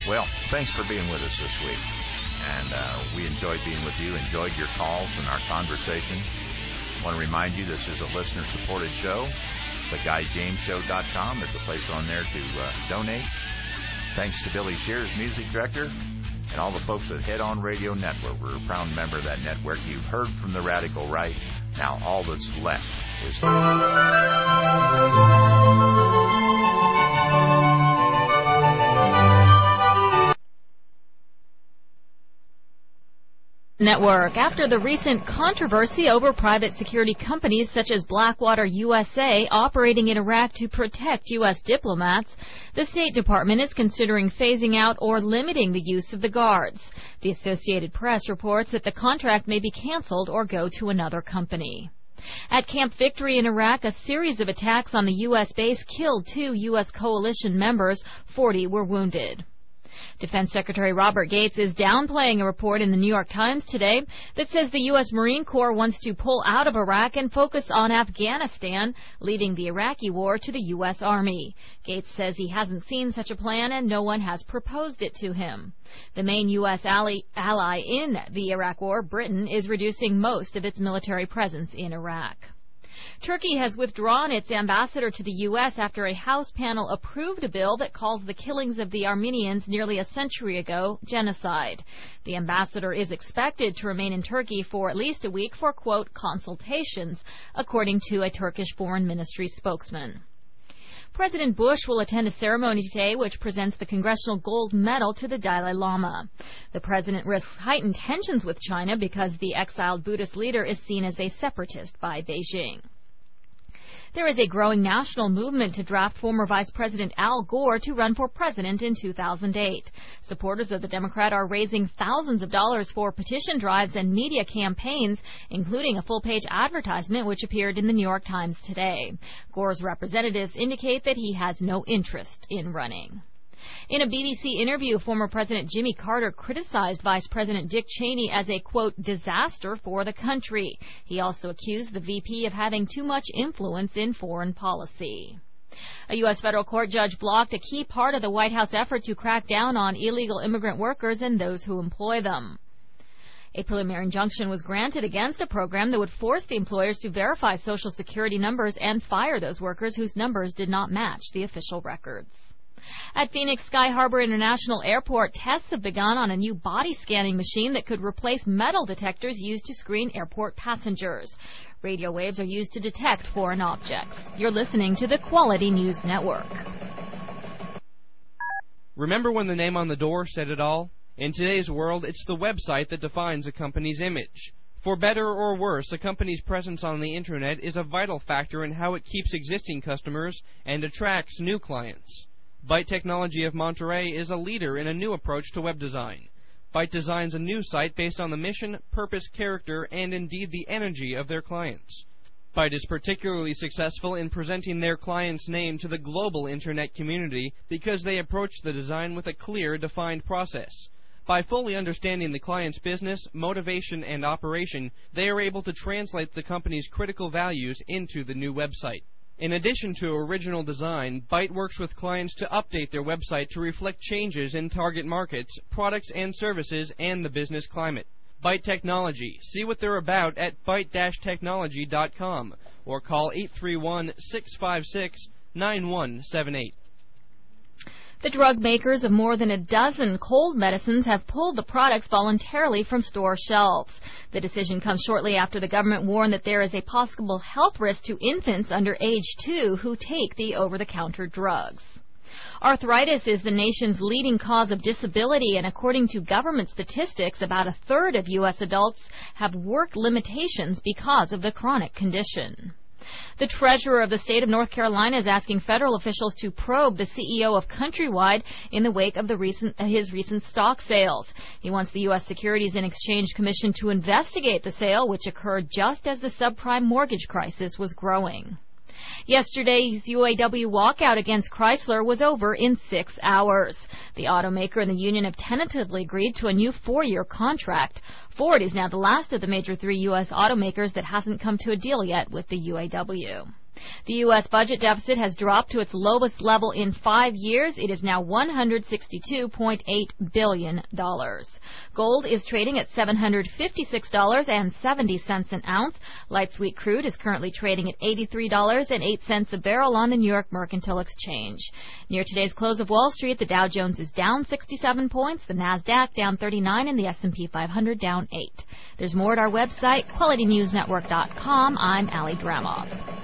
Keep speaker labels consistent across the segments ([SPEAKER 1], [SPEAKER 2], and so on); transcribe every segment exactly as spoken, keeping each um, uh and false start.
[SPEAKER 1] Well, thanks for being with us this week. And uh, we enjoyed being with you, enjoyed your calls and our conversation. I want to remind you this is a listener-supported show. The Guy James Show dot com. There's a place on there to uh, donate. Thanks to Billy Shears, music director, and all the folks at Head On Radio Network. We're a proud member of that network. You've heard from the radical right. Now all that's left is...
[SPEAKER 2] Network. After the recent controversy over private security companies such as Blackwater U S A operating in Iraq to protect U S diplomats, the State Department is considering phasing out or limiting the use of the guards. The Associated Press reports that the contract may be canceled or go to another company. At Camp Victory in Iraq, a series of attacks on the U S base killed two U S coalition members. forty were wounded. Defense Secretary Robert Gates is downplaying a report in the New York Times today that says the U S Marine Corps wants to pull out of Iraq and focus on Afghanistan, leaving the Iraqi war to the U S Army. Gates says he hasn't seen such a plan and no one has proposed it to him. The main U S ally, ally in the Iraq war, Britain, is reducing most of its military presence in Iraq. Turkey has withdrawn its ambassador to the U S after a House panel approved a bill that calls the killings of the Armenians nearly a century ago genocide. The ambassador is expected to remain in Turkey for at least a week for, quote, consultations, according to a Turkish Foreign Ministry spokesman. President Bush will attend a ceremony today which presents the Congressional Gold Medal to the Dalai Lama. The president risks heightened tensions with China because the exiled Buddhist leader is seen as a separatist by Beijing. There is a growing national movement to draft former Vice President Al Gore to run for president in two thousand eight. Supporters of the Democrat are raising thousands of dollars for petition drives and media campaigns, including a full-page advertisement which appeared in the New York Times today. Gore's representatives indicate that he has no interest in running. In a B B C interview, former President Jimmy Carter criticized Vice President Dick Cheney as a, quote, disaster for the country. He also accused the V P of having too much influence in foreign policy. A U S federal court judge blocked a key part of the White House effort to crack down on illegal immigrant workers and those who employ them. A preliminary injunction was granted against a program that would force the employers to verify Social Security numbers and fire those workers whose numbers did not match the official records. At Phoenix Sky Harbor International Airport, tests have begun on a new body scanning machine that could replace metal detectors used to screen airport passengers. Radio waves are used to detect foreign objects. You're listening to the Quality News Network.
[SPEAKER 3] Remember when the name on the door said it all? In today's world, it's the website that defines a company's image. For better or worse, a company's presence on the Internet is a vital factor in how it keeps existing customers and attracts new clients. Byte Technology of Monterey is a leader in a new approach to web design. Byte designs a new site based on the mission, purpose, character, and indeed the energy of their clients. Byte is particularly successful in presenting their client's name to the global Internet community because they approach the design with a clear, defined process. By fully understanding the client's business, motivation, and operation, they are able to translate the company's critical values into the new website. In addition to original design, Byte works with clients to update their website to reflect changes in target markets, products and services, and the business climate. Byte Technology. See what they're about at byte dash technology dot com or call eight three one, six five six, nine one seven eight.
[SPEAKER 2] The drug makers of more than a dozen cold medicines have pulled the products voluntarily from store shelves. The decision comes shortly after the government warned that there is a possible health risk to infants under age two who take the over-the-counter drugs. Arthritis is the nation's leading cause of disability, and according to government statistics, about a third of U S adults have work limitations because of the chronic condition. The treasurer of the state of North Carolina is asking federal officials to probe the C E O of Countrywide in the wake of the recent, uh, his recent stock sales. He wants the U S Securities and Exchange Commission to investigate the sale, which occurred just as the subprime mortgage crisis was growing. Yesterday's U A W walkout against Chrysler was over in six hours. The automaker and the union have tentatively agreed to a new four-year contract. Ford is now the last of the major three U S automakers that hasn't come to a deal yet with the U A W. The U S budget deficit has dropped to its lowest level in five years. It is now one hundred sixty-two point eight billion dollars. Gold is trading at seven hundred fifty-six dollars and seventy cents an ounce. Light sweet crude is currently trading at eighty-three dollars and eight cents a barrel on the New York Mercantile Exchange. Near today's close of Wall Street, the Dow Jones is down sixty-seven points, the NASDAQ down thirty-nine, and the S and P five hundred down eight. There's more at our website, quality news network dot com. I'm Allie Dramoff.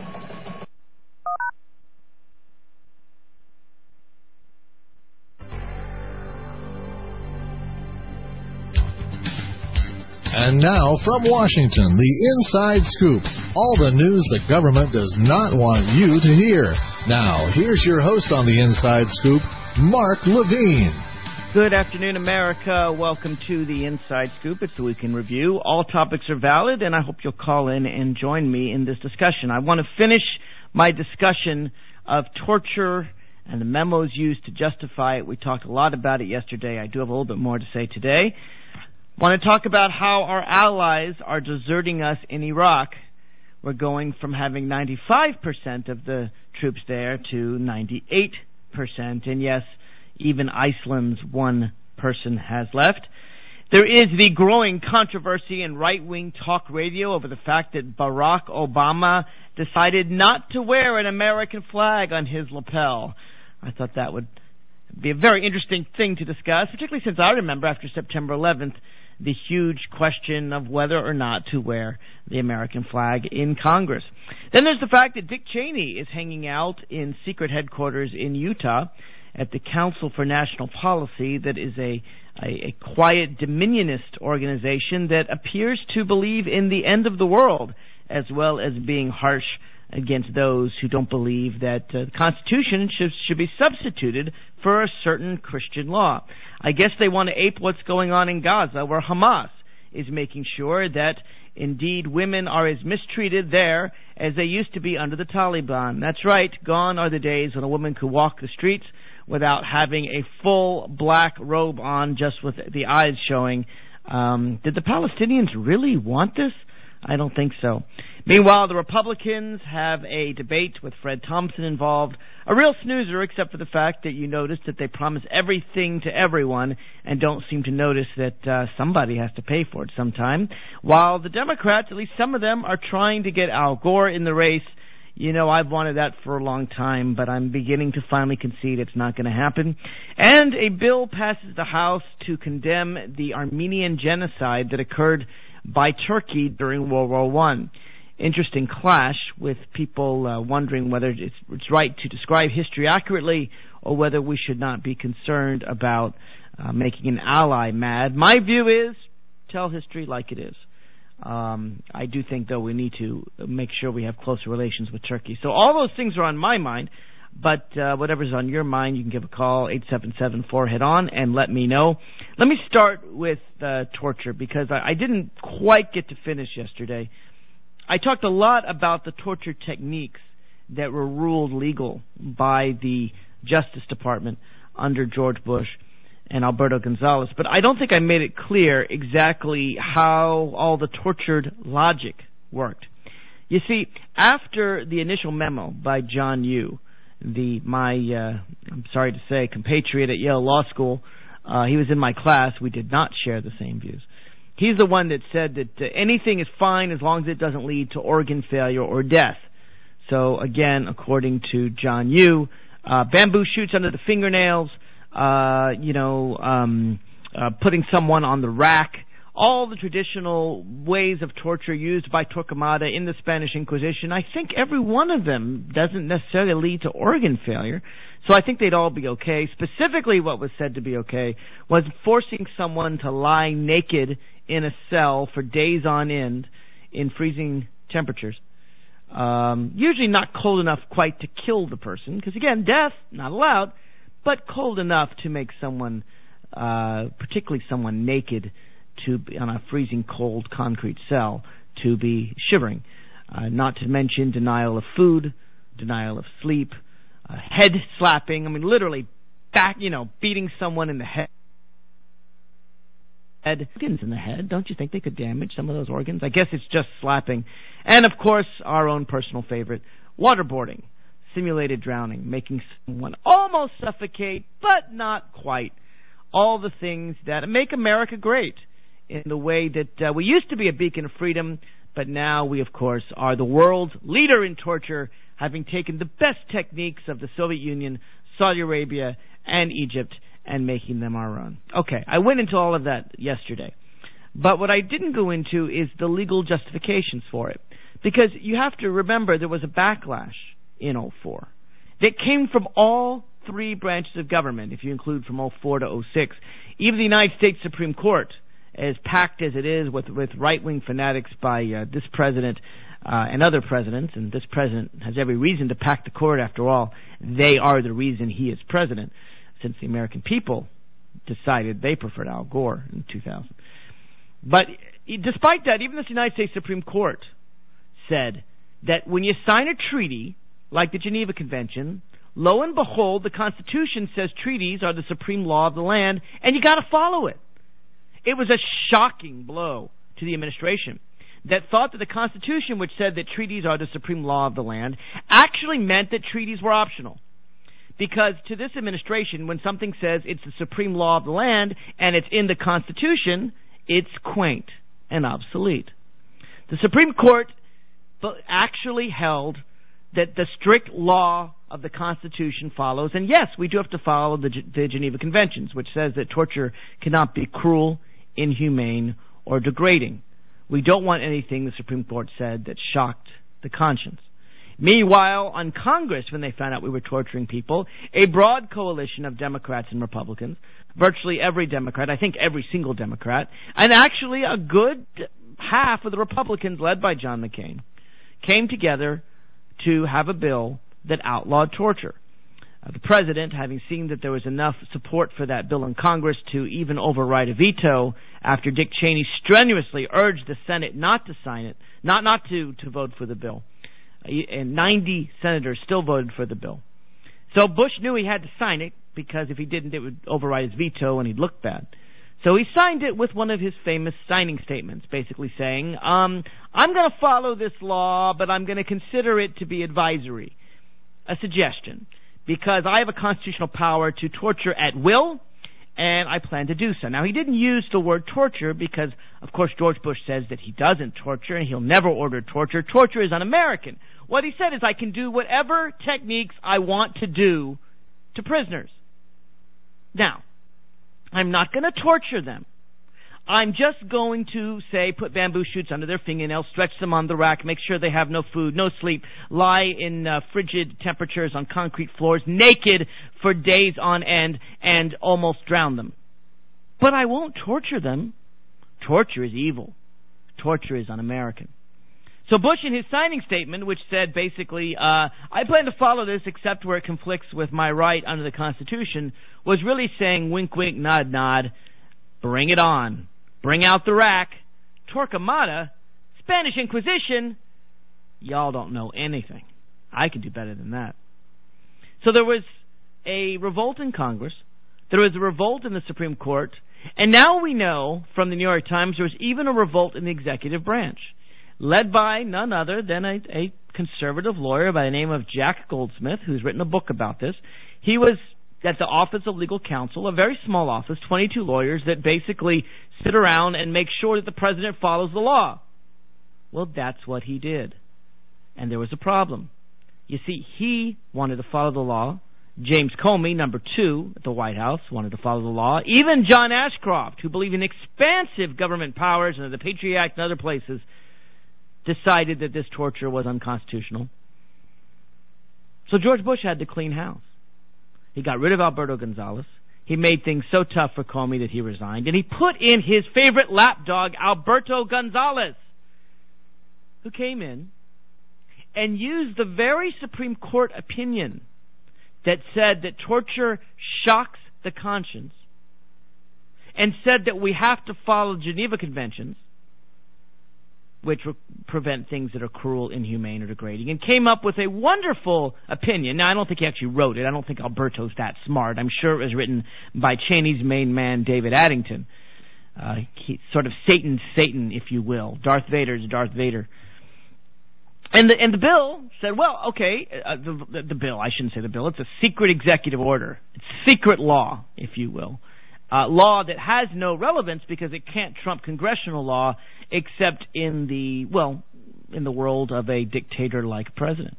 [SPEAKER 4] And now, from Washington, the Inside Scoop. All the news the government does not want you to hear. Now, here's your host on the Inside Scoop, Mark Levine.
[SPEAKER 5] Good afternoon, America. Welcome to the Inside Scoop. It's the Week in Review. All topics are valid, and I hope you'll call in and join me in this discussion. I want to finish my discussion of torture and the memos used to justify it. We talked a lot about it yesterday. I do have a little bit more to say today. I want to talk about how our allies are deserting us in Iraq. We're going from having ninety-five percent of the troops there to ninety-eight percent. And yes, even Iceland's one person has left. There is the growing controversy in right-wing talk radio over the fact that Barack Obama decided not to wear an American flag on his lapel. I thought that would be a very interesting thing to discuss, particularly since I remember after September eleventh, the huge question of whether or not to wear the American flag in Congress. Then there's the fact that Dick Cheney is hanging out in secret headquarters in Utah at the Council for National Policy, that is a, a, a quiet dominionist organization that appears to believe in the end of the world, as well as being harsh against those who don't believe that uh, the Constitution should, should be substituted for a certain Christian law. I guess they want to ape what's going on in Gaza, where Hamas is making sure that indeed women are as mistreated there as they used to be under the Taliban. That's right, gone are the days when a woman could walk the streets without having a full black robe on, just with the eyes showing. Um, did the Palestinians really want this? I don't think so. Meanwhile, the Republicans have a debate with Fred Thompson involved. A real snoozer, except for the fact that you notice that they promise everything to everyone and don't seem to notice that uh, somebody has to pay for it sometime. While the Democrats, at least some of them, are trying to get Al Gore in the race. You know, I've wanted that for a long time, but I'm beginning to finally concede it's not going to happen. And a bill passes the House to condemn the Armenian genocide that occurred by Turkey during World War One. Interesting clash with people uh, wondering whether it's, it's right to describe history accurately or whether we should not be concerned about uh, making an ally mad. My view is, tell history like it is. Um, I do think, though, we need to make sure we have closer relations with Turkey. So all those things are on my mind, but uh, whatever's on your mind, you can give a call, eight seven seven four head on, and let me know. Let me start with uh, torture, because I, I didn't quite get to finish yesterday. I talked a lot about the torture techniques that were ruled legal by the Justice Department under George Bush and Alberto Gonzales, but I don't think I made it clear exactly how all the tortured logic worked. You see, after the initial memo by John Yoo, the my uh, I'm sorry to say compatriot at Yale Law School, uh, he was in my class. We did not share the same views. He's the one that said that uh, anything is fine as long as it doesn't lead to organ failure or death. So again, according to John Yoo, uh, bamboo shoots under the fingernails, uh, you know, um, uh, putting someone on the rack, all the traditional ways of torture used by Torquemada in the Spanish Inquisition. I think every one of them doesn't necessarily lead to organ failure. So I think they'd all be okay. Specifically, what was said to be okay was forcing someone to lie naked in a cell for days on end in freezing temperatures. Um, usually not cold enough quite to kill the person, because again, death, not allowed, but cold enough to make someone, uh, particularly someone naked, to be on a freezing cold concrete cell, to be shivering. Uh, not to mention denial of food, denial of sleep, uh, head slapping. I mean, literally back, you know, beating someone in the head. Organs in the head. Don't you think they could damage some of those organs? I guess it's just slapping. And of course, our own personal favorite, waterboarding, simulated drowning, making someone almost suffocate, but not quite. All the things that make America great in the way that uh, we used to be a beacon of freedom, but now we, of course, are the world's leader in torture, having taken the best techniques of the Soviet Union, Saudi Arabia, and Egypt, and making them our own. Okay, I went into all of that yesterday. But what I didn't go into is the legal justifications for it. Because you have to remember there was a backlash in oh four that came from all three branches of government, if you include from oh four to oh six. Even the United States Supreme Court, as packed as it is with, with right-wing fanatics by uh, this president uh, and other presidents, and this president has every reason to pack the court after all. They are the reason he is president, since the American people decided they preferred Al Gore in two thousand. But despite that, even the United States Supreme Court said that when you sign a treaty, like the Geneva Convention, lo and behold, the Constitution says treaties are the supreme law of the land, and you got to follow it. It was a shocking blow to the administration that thought that the Constitution, which said that treaties are the supreme law of the land, actually meant that treaties were optional. Because to this administration, when something says it's the supreme law of the land and it's in the Constitution, it's quaint and obsolete. The Supreme Court actually held that the strict law of the Constitution follows, and yes, we do have to follow the, the Geneva Conventions, which says that torture cannot be cruel, inhumane, or degrading. We don't want anything, the Supreme Court said, that shocked the conscience. Meanwhile, on Congress, when they found out we were torturing people, a broad coalition of Democrats and Republicans, virtually every Democrat, I think every single Democrat, and actually a good half of the Republicans led by John McCain, came together to have a bill that outlawed torture. Uh, the president, having seen that there was enough support for that bill in Congress to even override a veto after Dick Cheney strenuously urged the Senate not to sign it, not, not to, to vote for the bill. And ninety senators still voted for the bill. So Bush knew he had to sign it, because if he didn't, it would override his veto and he'd look bad. So he signed it with one of his famous signing statements, basically saying, um, I'm going to follow this law, but I'm going to consider it to be advisory, a suggestion, because I have a constitutional power to torture at will, and I plan to do so. Now, he didn't use the word torture because, of course, George Bush says that he doesn't torture and he'll never order torture. Torture is un-American. What he said is, I can do whatever techniques I want to do to prisoners. Now, I'm not going to torture them. I'm just going to, say, put bamboo shoots under their fingernails, stretch them on the rack, make sure they have no food, no sleep, lie in uh, frigid temperatures on concrete floors, naked for days on end, and almost drown them. But I won't torture them. Torture is evil. Torture is un-American. So Bush, in his signing statement, which said basically, uh, I plan to follow this except where it conflicts with my right under the Constitution, was really saying, wink, wink, nod, nod, bring it on. Bring out the rack. Torquemada, Spanish Inquisition. Y'all don't know anything. I can do better than that. So there was a revolt in Congress. There was a revolt in the Supreme Court. And now we know from the New York Times there was even a revolt in the executive branch, led by none other than a, a conservative lawyer by the name of Jack Goldsmith, who's written a book about this. He was at the Office of Legal Counsel, a very small office, twenty-two lawyers that basically sit around and make sure that the president follows the law. Well, that's what he did. And there was a problem. You see, he wanted to follow the law. James Comey, number two at the White House, wanted to follow the law. Even John Ashcroft, who believed in expansive government powers under the Patriot Act and other places, decided that this torture was unconstitutional. So George Bush had to clean house. He got rid of Alberto Gonzales. He made things so tough for Comey that he resigned. And he put in his favorite lapdog, Alberto Gonzales, who came in and used the very Supreme Court opinion that said that torture shocks the conscience and said that we have to follow Geneva Conventions, which re- prevent things that are cruel, inhumane, or degrading, and came up with a wonderful opinion. Now, I don't think he actually wrote it. I don't think Alberto's that smart. I'm sure it was written by Cheney's main man, David Addington. Uh, he, sort of Satan's Satan, if you will. Darth Vader's Darth Vader. And the and the bill said, well, okay, uh, the, the the bill, I shouldn't say the bill, it's a secret executive order. It's secret law, if you will. Uh, law that has no relevance because it can't trump congressional law except in the, well, in the world of a dictator-like president.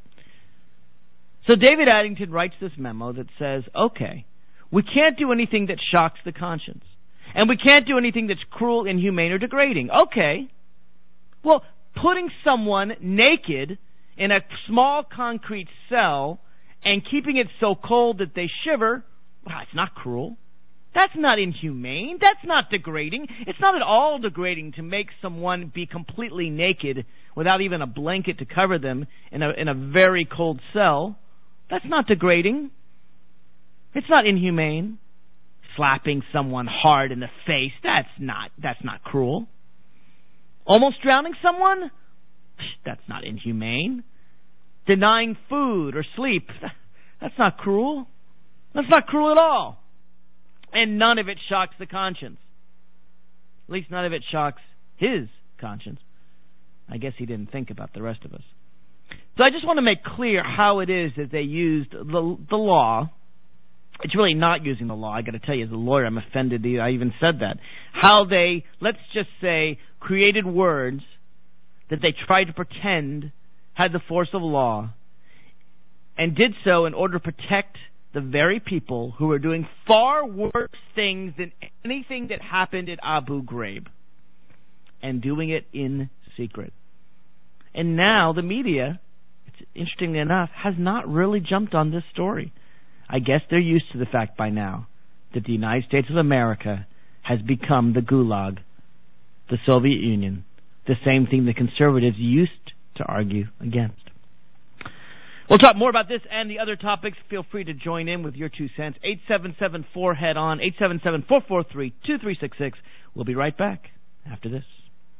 [SPEAKER 5] So David Addington writes this memo that says, okay, we can't do anything that shocks the conscience. And we can't do anything that's cruel, inhumane, or degrading. Okay. Well, putting someone naked in a small concrete cell and keeping it so cold that they shiver, well, it's not cruel. That's not inhumane. That's not degrading. It's not at all degrading to make someone be completely naked without even a blanket to cover them in a in a very cold cell. That's not degrading. It's not inhumane. Slapping someone hard in the face, that's not that's not cruel. Almost drowning someone? That's not inhumane. Denying food or sleep, that's not cruel. That's not cruel at all. And none of it shocks the conscience. At least none of it shocks his conscience. I guess he didn't think about the rest of us. So I just want to make clear how it is that they used the, the law. It's really not using the law. I got to tell you, as a lawyer, I'm offended. I even said that. How they, let's just say, created words that they tried to pretend had the force of law and did so in order to protect the very people who are doing far worse things than anything that happened at Abu Ghraib, and doing it in secret. And now the media, it's interestingly enough, has not really jumped on this story. I guess they're used to the fact by now that the United States of America has become the Gulag, the Soviet Union, the same thing the conservatives used to argue against. We'll talk more about this and the other topics. Feel free to join in with your two cents. eight seven seven four head on, eight seven seven, four four three, two three six six. We'll be right back after this.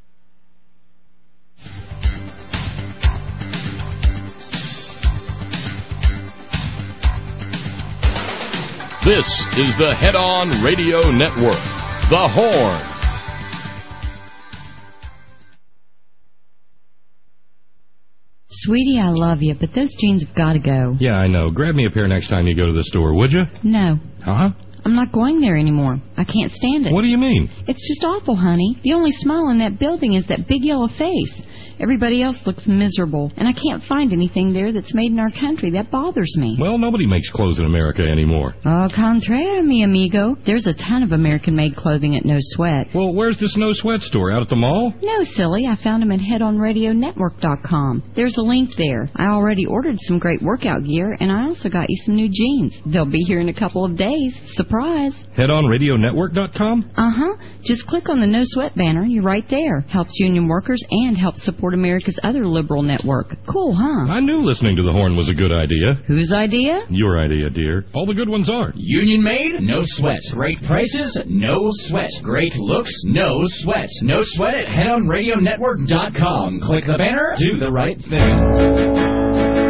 [SPEAKER 6] This is the Head On Radio Network, The Horn.
[SPEAKER 7] Sweetie, I love you, but those jeans have got to go.
[SPEAKER 8] Yeah, I know. Grab me a pair next time you go to the store, would you?
[SPEAKER 7] No.
[SPEAKER 8] Uh-huh.
[SPEAKER 7] I'm not going there anymore. I can't stand it.
[SPEAKER 8] What do you mean?
[SPEAKER 7] It's just awful, honey. The only smile in that building is that big yellow face. Everybody else looks miserable, and I can't find anything there that's made in our country. That bothers me.
[SPEAKER 8] Well, nobody makes clothes in America anymore.
[SPEAKER 7] Au contraire, mi amigo. There's a ton of American-made clothing at No Sweat.
[SPEAKER 8] Well, where's this No Sweat store? Out at the mall?
[SPEAKER 7] No, silly. I found them at head on radio network dot com. There's a link there. I already ordered some great workout gear, and I also got you some new jeans. They'll be here in a couple of days. Surprise.
[SPEAKER 8] head on radio network dot com?
[SPEAKER 7] Uh-huh. Just click on the No Sweat banner. You're right there. Helps union workers and helps support America's other liberal network. Cool, huh?
[SPEAKER 8] I knew listening to the Horn was a good idea.
[SPEAKER 7] Whose idea?
[SPEAKER 8] Your idea, dear. All the good ones are.
[SPEAKER 9] Union made, no sweat. Great prices, no sweat. Great looks, no sweat. No sweat at head on radio network dot com. Click the banner, do the right thing.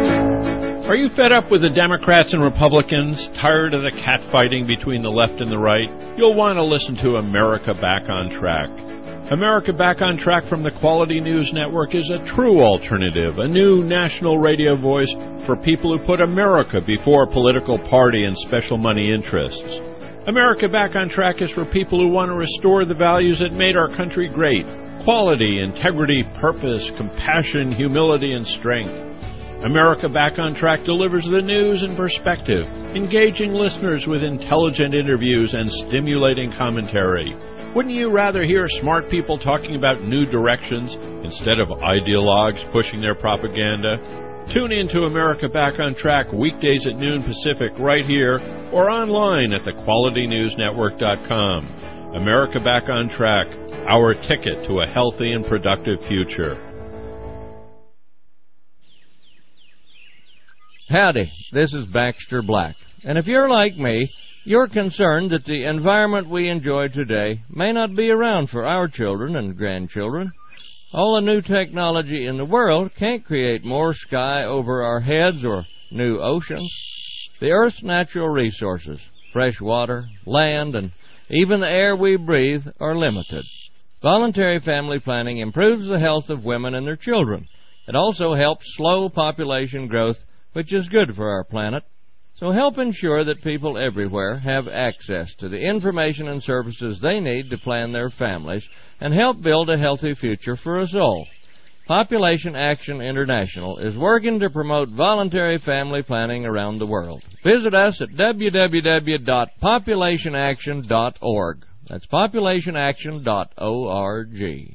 [SPEAKER 10] Are you fed up with the Democrats and Republicans, tired of the catfighting between the left and the right? You'll want to listen to America Back on Track. America Back on Track from the Quality News Network is a true alternative, a new national radio voice for people who put America before political party and special money interests. America Back on Track is for people who want to restore the values that made our country great: quality, integrity, purpose, compassion, humility, and strength. America Back on Track delivers the news and perspective, engaging listeners with intelligent interviews and stimulating commentary. Wouldn't you rather hear smart people talking about new directions instead of ideologues pushing their propaganda? Tune in to America Back on Track weekdays at noon Pacific right here or online at the quality news network dot com. America Back on Track, our ticket to a healthy and productive future.
[SPEAKER 11] Howdy, this is Baxter Black, and if you're like me, you're concerned that the environment we enjoy today may not be around for our children and grandchildren. All the new technology in the world can't create more sky over our heads or new oceans. The Earth's natural resources, fresh water, land, and even the air we breathe are limited. Voluntary family planning improves the health of women and their children, It also helps slow population growth, which is good for our planet. So help ensure that people everywhere have access to the information and services they need to plan their families and help build a healthy future for us all. Population Action International is working to promote voluntary family planning around the world. Visit us at w w w dot population action dot org. That's population action dot org.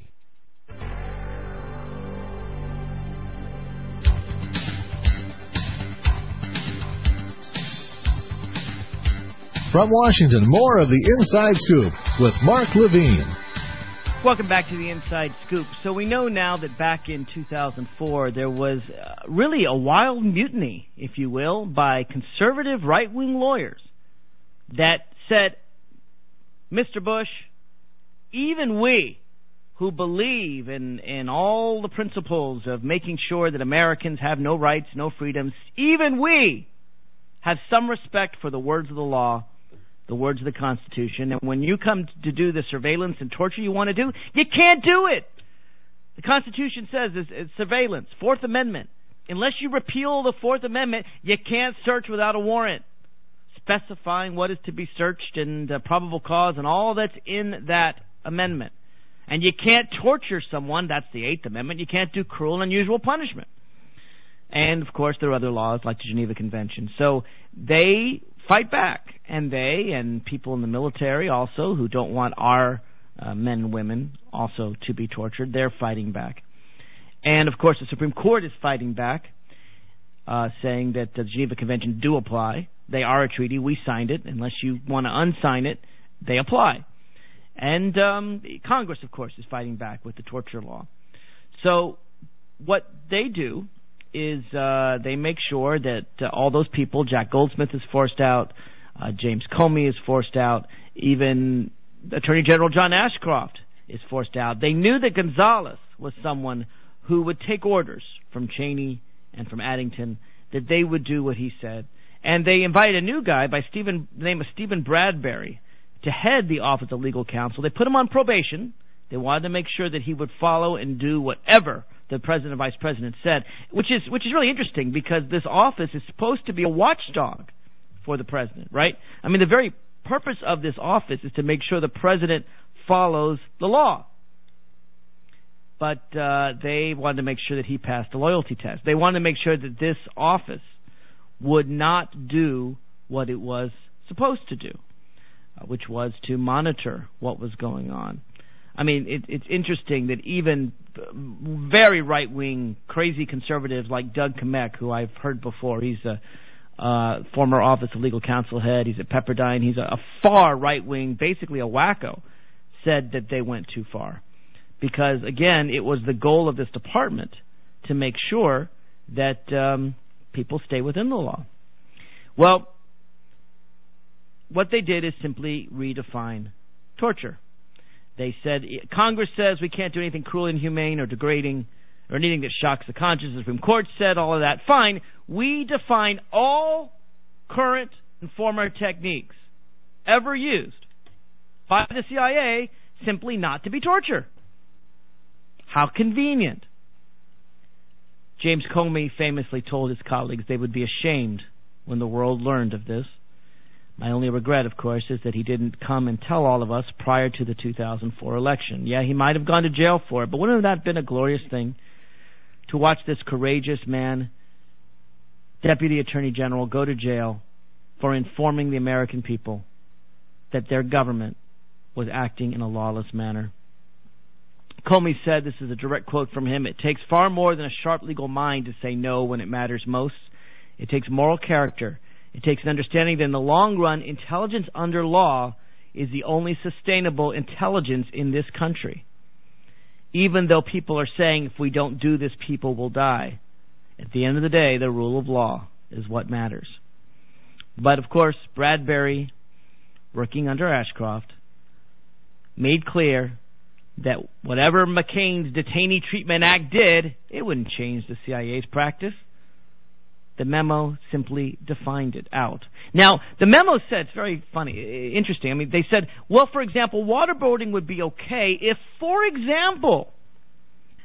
[SPEAKER 4] From Washington, more of the Inside Scoop with Mark Levine.
[SPEAKER 5] Welcome back to the Inside Scoop. So we know now that back in two thousand four there was uh, really a wild mutiny, if you will, by conservative right-wing lawyers that said, Mister Bush, even we who believe in, in all the principles of making sure that Americans have no rights, no freedoms, even we have some respect for the words of the law, the words of the Constitution, and when you come to do the surveillance and torture you want to do, you can't do it. The Constitution says it's, it's surveillance, Fourth Amendment. Unless you repeal the Fourth Amendment, you can't search without a warrant, specifying what is to be searched and uh, probable cause and all that's in that amendment. And you can't torture someone, that's the Eighth Amendment. You can't do cruel and unusual punishment. And, of course, there are other laws like the Geneva Convention. So they fight back, and they and people in the military also who don't want our uh, men and women also to be tortured, they're fighting back. And, of course, the Supreme Court is fighting back, uh, saying that the Geneva Convention do apply. They are a treaty. We signed it. Unless you want to unsign it, they apply. And um, Congress, of course, is fighting back with the torture law. So what they do is uh, they make sure that uh, all those people, Jack Goldsmith is forced out, uh, James Comey is forced out, even Attorney General John Ashcroft is forced out. They knew that Gonzales was someone who would take orders from Cheney and from Addington, that they would do what he said. And they invited a new guy by Stephen, the name of Stephen Bradbury to head the Office of Legal Counsel. They put him on probation. They wanted to make sure that he would follow and do whatever the president and vice president said, which is which is really interesting because this office is supposed to be a watchdog for the president, right? I mean, the very purpose of this office is to make sure the president follows the law. But uh, they wanted to make sure that he passed the loyalty test. They wanted to make sure that this office would not do what it was supposed to do, uh, which was to monitor what was going on. I mean, it, it's interesting that even very right-wing, crazy conservatives like Doug Kamek, who I've heard before, he's a uh, former Office of Legal Counsel head, he's at Pepperdine, he's a, a far right-wing, basically a wacko, said that they went too far. Because, again, it was the goal of this department to make sure that um, people stay within the law. Well, what they did is simply redefine torture. They said, Congress says we can't do anything cruel, inhumane, or degrading, or anything that shocks the conscience. The Supreme Court said all of that. Fine. We define all current and former techniques ever used by the C I A simply not to be torture. How convenient. James Comey famously told his colleagues they would be ashamed when the world learned of this. My only regret, of course, is that he didn't come and tell all of us prior to the two thousand four election. Yeah, he might have gone to jail for it, but wouldn't that have been a glorious thing to watch this courageous man, Deputy Attorney General, go to jail for informing the American people that their government was acting in a lawless manner? Comey said, this is a direct quote from him, "It takes far more than a sharp legal mind to say no when it matters most. It takes moral character. It takes an understanding that in the long run, intelligence under law is the only sustainable intelligence in this country. Even though people are saying if we don't do this, people will die. At the end of the day, the rule of law is what matters." But, of course, Bradbury, working under Ashcroft, made clear that whatever McCain's Detainee Treatment Act did, it wouldn't change the C I A's practice. The memo simply defined it out. Now, the memo said, it's very funny, interesting. I mean, they said, well, for example, waterboarding would be okay if, for example,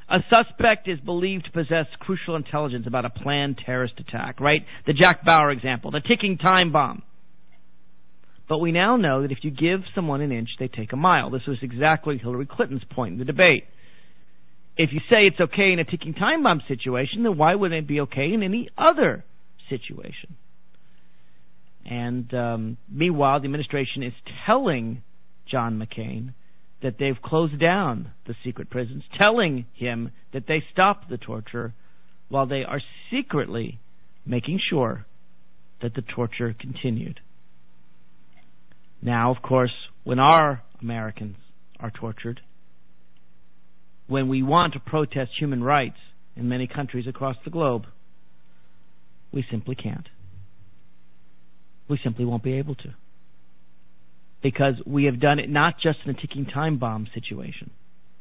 [SPEAKER 5] A suspect is believed to possess crucial intelligence about a planned terrorist attack, right? The Jack Bauer example, the ticking time bomb. But we now know that if you give someone an inch, they take a mile. This was exactly Hillary Clinton's point in the debate. If you say it's okay in a ticking time bomb situation, then why wouldn't it be okay in any other situation? And um, meanwhile, the administration is telling John McCain that they've closed down the secret prisons, telling him that they stopped the torture, while they are secretly making sure that the torture continued. Now, of course, when our Americans are tortured, when we want to protest human rights in many countries across the globe, we simply can't. We simply won't be able to. Because we have done it not just in a ticking time bomb situation.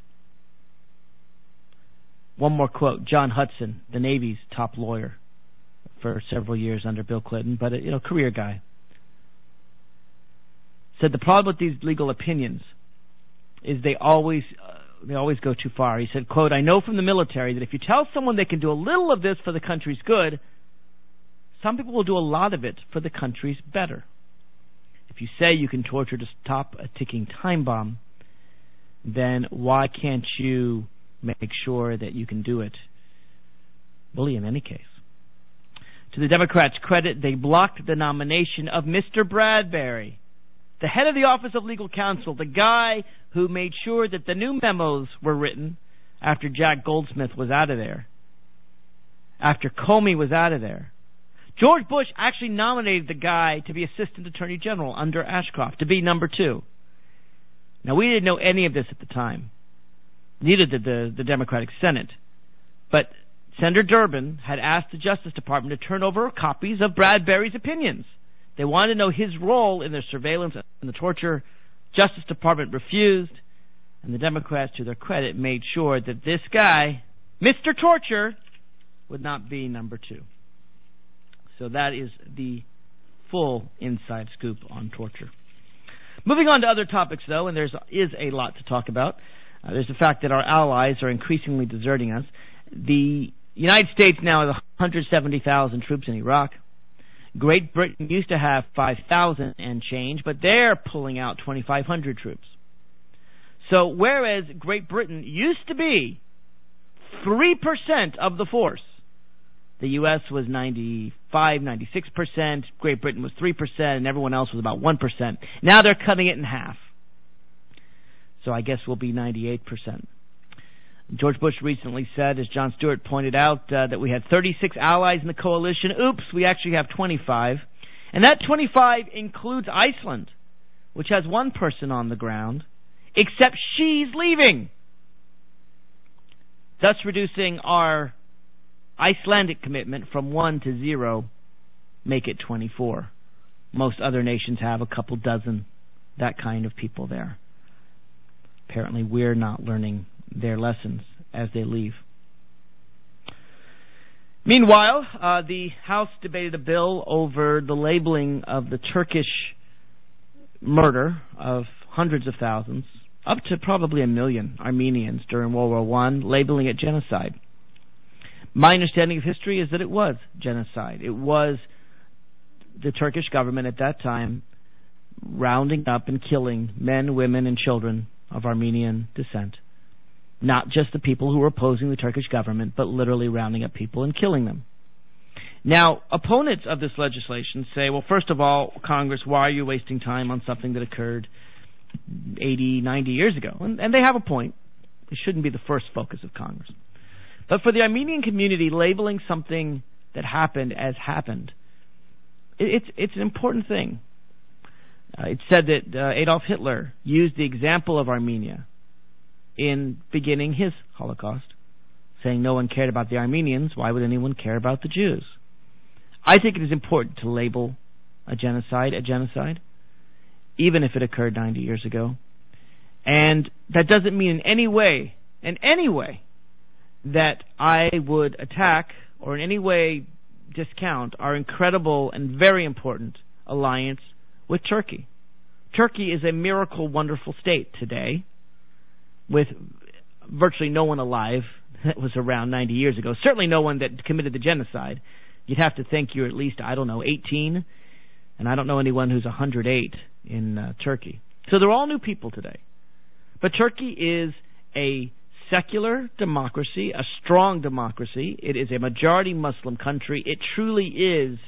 [SPEAKER 5] One more quote. John Hudson, the Navy's top lawyer for several years under Bill Clinton, but a you know, career guy, said the problem with these legal opinions is they always uh, they always go too far. He said, quote, "I know from the military that if you tell someone they can do a little of this for the country's good, some people will do a lot of it for the country's better. If you say you can torture to stop a ticking time bomb, then why can't you make sure that you can do it bully in any case?" To the Democrats' credit, they blocked the nomination of Mister Bradbury, the head of the Office of Legal Counsel, the guy who made sure that the new memos were written after Jack Goldsmith was out of there, after Comey was out of there. George Bush actually nominated the guy to be Assistant Attorney General under Ashcroft, to be number two. Now, we didn't know any of this at the time. Neither did the, the Democratic Senate. But Senator Durbin had asked the Justice Department to turn over copies of Bradbury's opinions. They wanted to know his role in the surveillance and the torture. Justice Department refused, and the Democrats, to their credit, made sure that this guy, Mister Torture, would not be number two. So that is the full inside scoop on torture. Moving on to other topics, though, and there is a lot to talk about. Uh, there's the fact that our allies are increasingly deserting us. The United States now has one hundred seventy thousand troops in Iraq. Great Britain used to have five thousand and change, but they're pulling out twenty-five hundred troops. So whereas Great Britain used to be three percent of the force, the U S was ninety-five, ninety-six percent, Great Britain was three percent, and everyone else was about one percent. Now they're cutting it in half. So I guess we'll be ninety-eight percent. George Bush recently said, as Jon Stewart pointed out, uh, that we had thirty-six allies in the coalition. Oops, we actually have twenty-five. And that twenty-five includes Iceland, which has one person on the ground, except she's leaving, thus reducing our Icelandic commitment from one to zero, make it twenty-four. Most other nations have a couple dozen, that kind of people there. Apparently we're not learning their lessons as they leave. Meanwhile, uh, the House debated a bill over the labeling of the Turkish murder of hundreds of thousands, up to probably a million Armenians during World War One, labeling it genocide. My understanding of history is that it was genocide. It was the Turkish government at that time rounding up and killing men, women, and children of Armenian descent. Not just the people who were opposing the Turkish government, but literally rounding up people and killing them. Now, opponents of this legislation say, well, first of all, Congress, why are you wasting time on something that occurred eighty, ninety years ago? And, and they have a point. It shouldn't be the first focus of Congress. But for the Armenian community, labeling something that happened as happened, it, it's, it's an important thing. Uh, it's said that uh, Adolf Hitler used the example of Armenia in beginning his Holocaust, saying no one cared about the Armenians, why would anyone care about the Jews? I think it is important to label a genocide a genocide, even if it occurred ninety years ago. And that doesn't mean in any way, in any way, that I would attack or in any way discount our incredible and very important alliance with Turkey. Turkey is a miracle, wonderful state today, with virtually no one alive that was around ninety years ago. Certainly no one that committed the genocide. You'd have to think you're at least, I don't know, eighteen, and I don't know anyone who's one hundred eight in uh, Turkey. So they're all new people today. But Turkey is a secular democracy, a strong democracy. It is a majority Muslim country. It truly is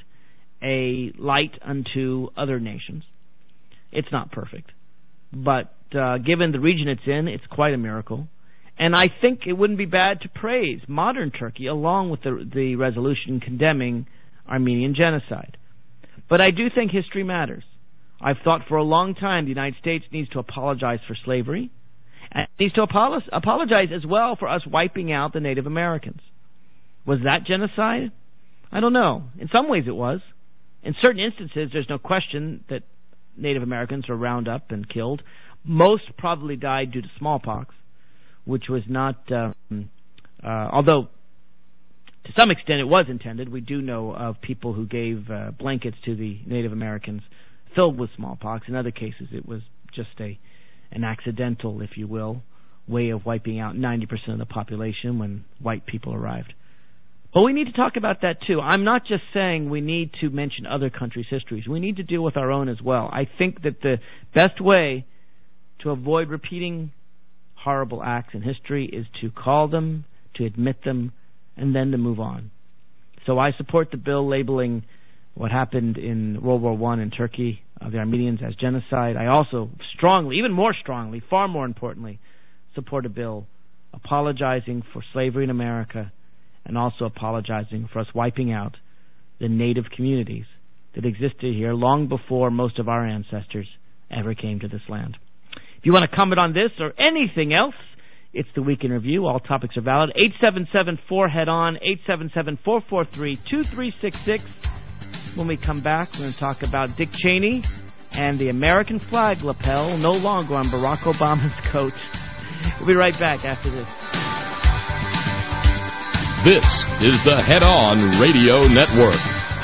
[SPEAKER 5] a light unto other nations. It's not perfect. But uh, given the region it's in, it's quite a miracle. And I think it wouldn't be bad to praise modern Turkey along with the, the resolution condemning Armenian genocide. But I do think history matters. I've thought for a long time the United States needs to apologize for slavery, and it needs to apolo- apologize as well for us wiping out the Native Americans. Was that genocide? I don't know. In some ways it was. In certain instances, there's no question that Native Americans were round up and killed. Most probably died due to smallpox, which was not, um, uh, although to some extent it was intended. We do know of people who gave uh, blankets to the Native Americans filled with smallpox. In other cases, it was just a an accidental, if you will, way of wiping out ninety percent of the population when white people arrived. But we need to talk about that too. I'm not just saying we need to mention other countries' histories. We need to deal with our own as well. I think that the best way to avoid repeating horrible acts in history is to call them, to admit them, and then to move on. So I support the bill labeling what happened in World War One in Turkey of the Armenians as genocide. I also strongly, even more strongly, far more importantly, support a bill apologizing for slavery in America and also apologizing for us wiping out the native communities that existed here long before most of our ancestors ever came to this land. If you want to comment on this or anything else, it's the Week in Review. All topics are valid. eight seven seven four head on, eight seven seven, four four three, two three six six. When we come back, we're going to talk about Dick Cheney and the American flag lapel no longer on Barack Obama's coat. We'll be right back after this.
[SPEAKER 6] This is the Head On Radio Network.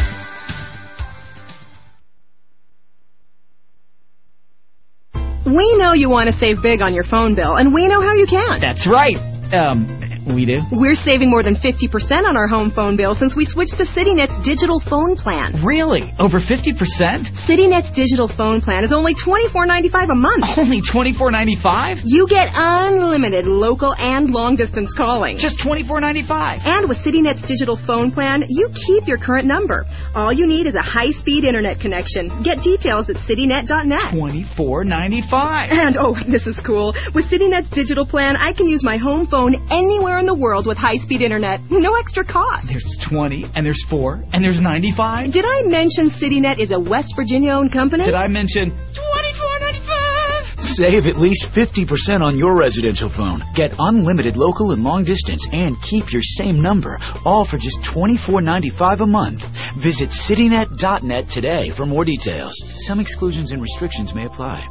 [SPEAKER 12] We know you want to save big on your phone bill, and we know how you can.
[SPEAKER 9] That's right. Um, we do.
[SPEAKER 12] We're saving more than fifty percent on our home phone bill since we switched to CityNet's digital phone plan.
[SPEAKER 9] Really? Over fifty percent?
[SPEAKER 12] CityNet's digital phone plan is only twenty-four ninety-five a month.
[SPEAKER 9] Only twenty-four ninety-five?
[SPEAKER 12] You get unlimited local and long-distance calling.
[SPEAKER 9] Just twenty-four ninety-five.
[SPEAKER 12] And with CityNet's digital phone plan, you keep your current number. All you need is a high-speed internet connection. Get details at citynet dot net.
[SPEAKER 9] twenty-four ninety-five.
[SPEAKER 12] And, oh, this is cool. With CityNet's digital plan, I can use my home phone anywhere in the world with high-speed internet. No extra cost.
[SPEAKER 9] There's twenty, and there's four, and there's ninety-five.
[SPEAKER 12] Did I mention CityNet is a West Virginia-owned company?
[SPEAKER 9] Did I mention twenty-four ninety-five?
[SPEAKER 13] Save at least fifty percent on your residential phone. Get unlimited local and long distance and keep your same number, all for just twenty-four ninety-five a month. Visit citynet dot net today for more details. Some exclusions and restrictions may apply.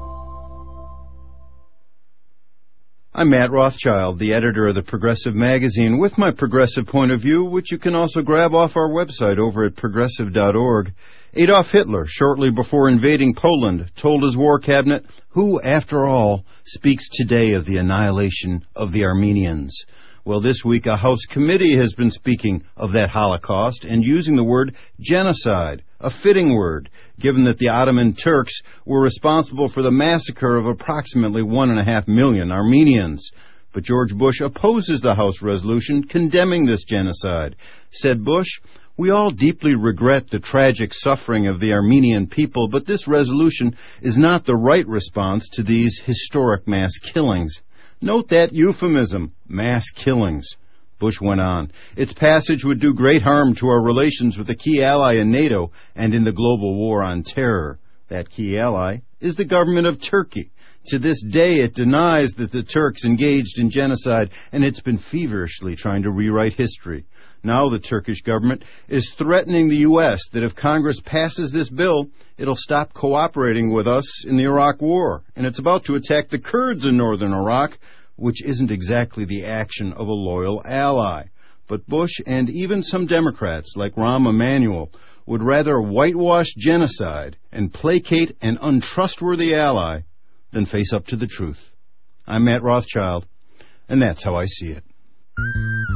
[SPEAKER 14] I'm Matt Rothschild, the editor of the Progressive Magazine, with my progressive point of view, which you can also grab off our website over at progressive dot org. Adolf Hitler, shortly before invading Poland, told his war cabinet, who, after all, speaks today of the annihilation of the Armenians? Well, this week a House committee has been speaking of that Holocaust and using the word genocide, a fitting word, given that the Ottoman Turks were responsible for the massacre of approximately one and a half million Armenians. But George Bush opposes the House resolution condemning this genocide. Said Bush, "We all deeply regret the tragic suffering of the Armenian people, but this resolution is not the right response to these historic mass killings." Note that euphemism, mass killings. Bush went on, its passage would do great harm to our relations with a key ally in NATO and in the global war on terror. That key ally is the government of Turkey. To this day, it denies that the Turks engaged in genocide, and it's been feverishly trying to rewrite history. Now the Turkish government is threatening the U S that if Congress passes this bill, it'll stop cooperating with us in the Iraq War, and it's about to attack the Kurds in northern Iraq, which isn't exactly the action of a loyal ally. But Bush and even some Democrats like Rahm Emanuel would rather whitewash genocide and placate an untrustworthy ally than face up to the truth. I'm Matt Rothschild, and that's how I see it.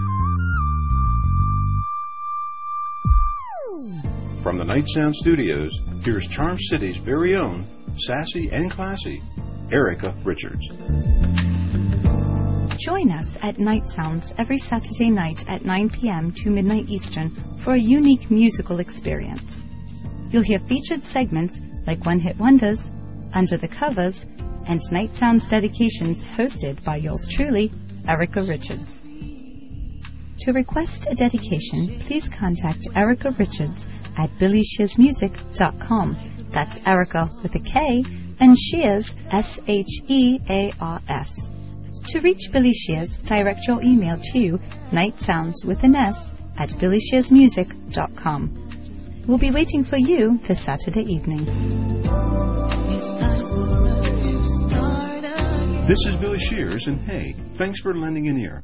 [SPEAKER 15] From the Night Sound Studios, here's Charm City's very own, sassy and classy, Erica Richards.
[SPEAKER 16] Join us at Night Sounds every Saturday night at nine p.m. to midnight Eastern for a unique musical experience. You'll hear featured segments like One Hit Wonders, Under the Covers, and Night Sounds dedications hosted by yours truly, Erica Richards. To request a dedication, please contact Erica Richards at billy shears music dot com. That's Erica with a K and Shears, S H E A R S. To reach Billy Shears, direct your email to nightsounds with an S at billy shears music dot com. We'll be waiting for you this Saturday evening.
[SPEAKER 15] This is Billy Shears, and hey, thanks for lending an ear.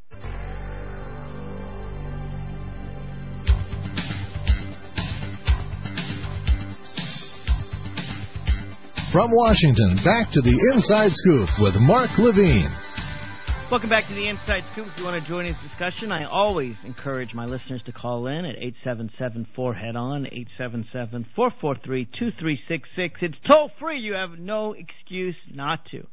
[SPEAKER 4] From Washington, back to the Inside Scoop with Mark Levine.
[SPEAKER 5] Welcome back to the Inside Scoop. If you want to join this discussion, I always encourage my listeners to call in at eight seven seven four head on, eight seven seven, four four three, two three six six. It's toll-free. You have no excuse not to.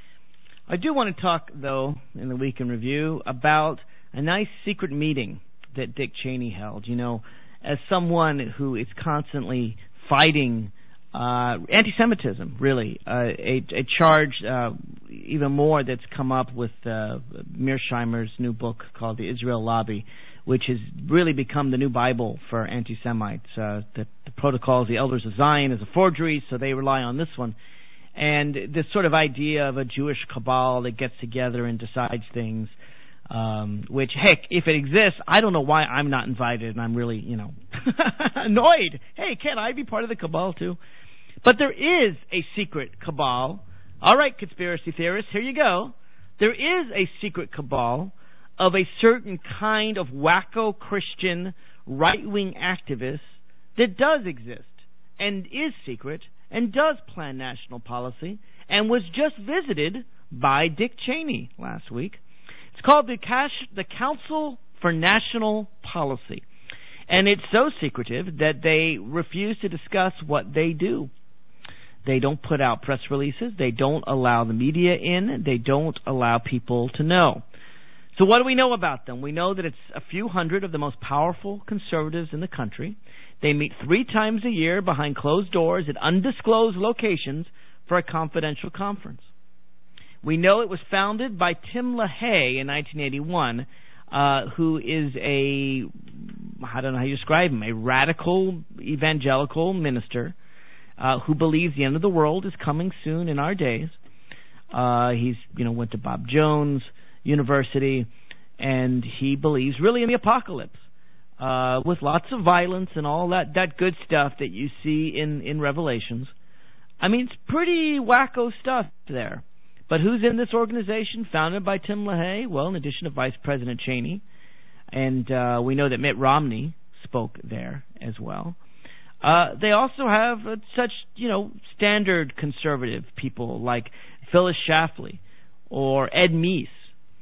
[SPEAKER 5] I do want to talk, though, in the Week in Review, about a nice secret meeting that Dick Cheney held. You know, as someone who is constantly fighting Uh, anti-Semitism, really, uh, a, a charge uh, even more that's come up with uh, Mearsheimer's new book called The Israel Lobby, which has really become the new Bible for anti-Semites. Uh, the, the Protocols, the Elders of Zion is a forgery, so they rely on this one. And this sort of idea of a Jewish cabal that gets together and decides things, um, which, heck, if it exists, I don't know why I'm not invited, and I'm really, you know, annoyed. Hey, can't I be part of the cabal, too? But there is a secret cabal. All right, conspiracy theorists, here you go. There is a secret cabal of a certain kind of wacko Christian right-wing activist that does exist and is secret and does plan national policy and was just visited by Dick Cheney last week. It's called the, Cash, the Council for National Policy. And it's so secretive that they refuse to discuss what they do. They don't put out press releases. They don't allow the media in. They don't allow people to know. So what do we know about them? We know that it's a few hundred of the most powerful conservatives in the country. They meet three times a year behind closed doors at undisclosed locations for a confidential conference. We know it was founded by Tim LaHaye in nineteen eighty-one, uh, who is a, I don't know how you describe him, a radical evangelical minister Uh, who believes the end of the world is coming soon in our days. Uh, he's, you know, went to Bob Jones University, and he believes really in the apocalypse, uh, with lots of violence and all that, that good stuff that you see in, in Revelations. I mean, it's pretty wacko stuff there. But who's in this organization founded by Tim LaHaye? Well, in addition to Vice President Cheney, and uh, we know that Mitt Romney spoke there as well. Uh, they also have uh, such, you know, standard conservative people like Phyllis Schlafly or Ed Meese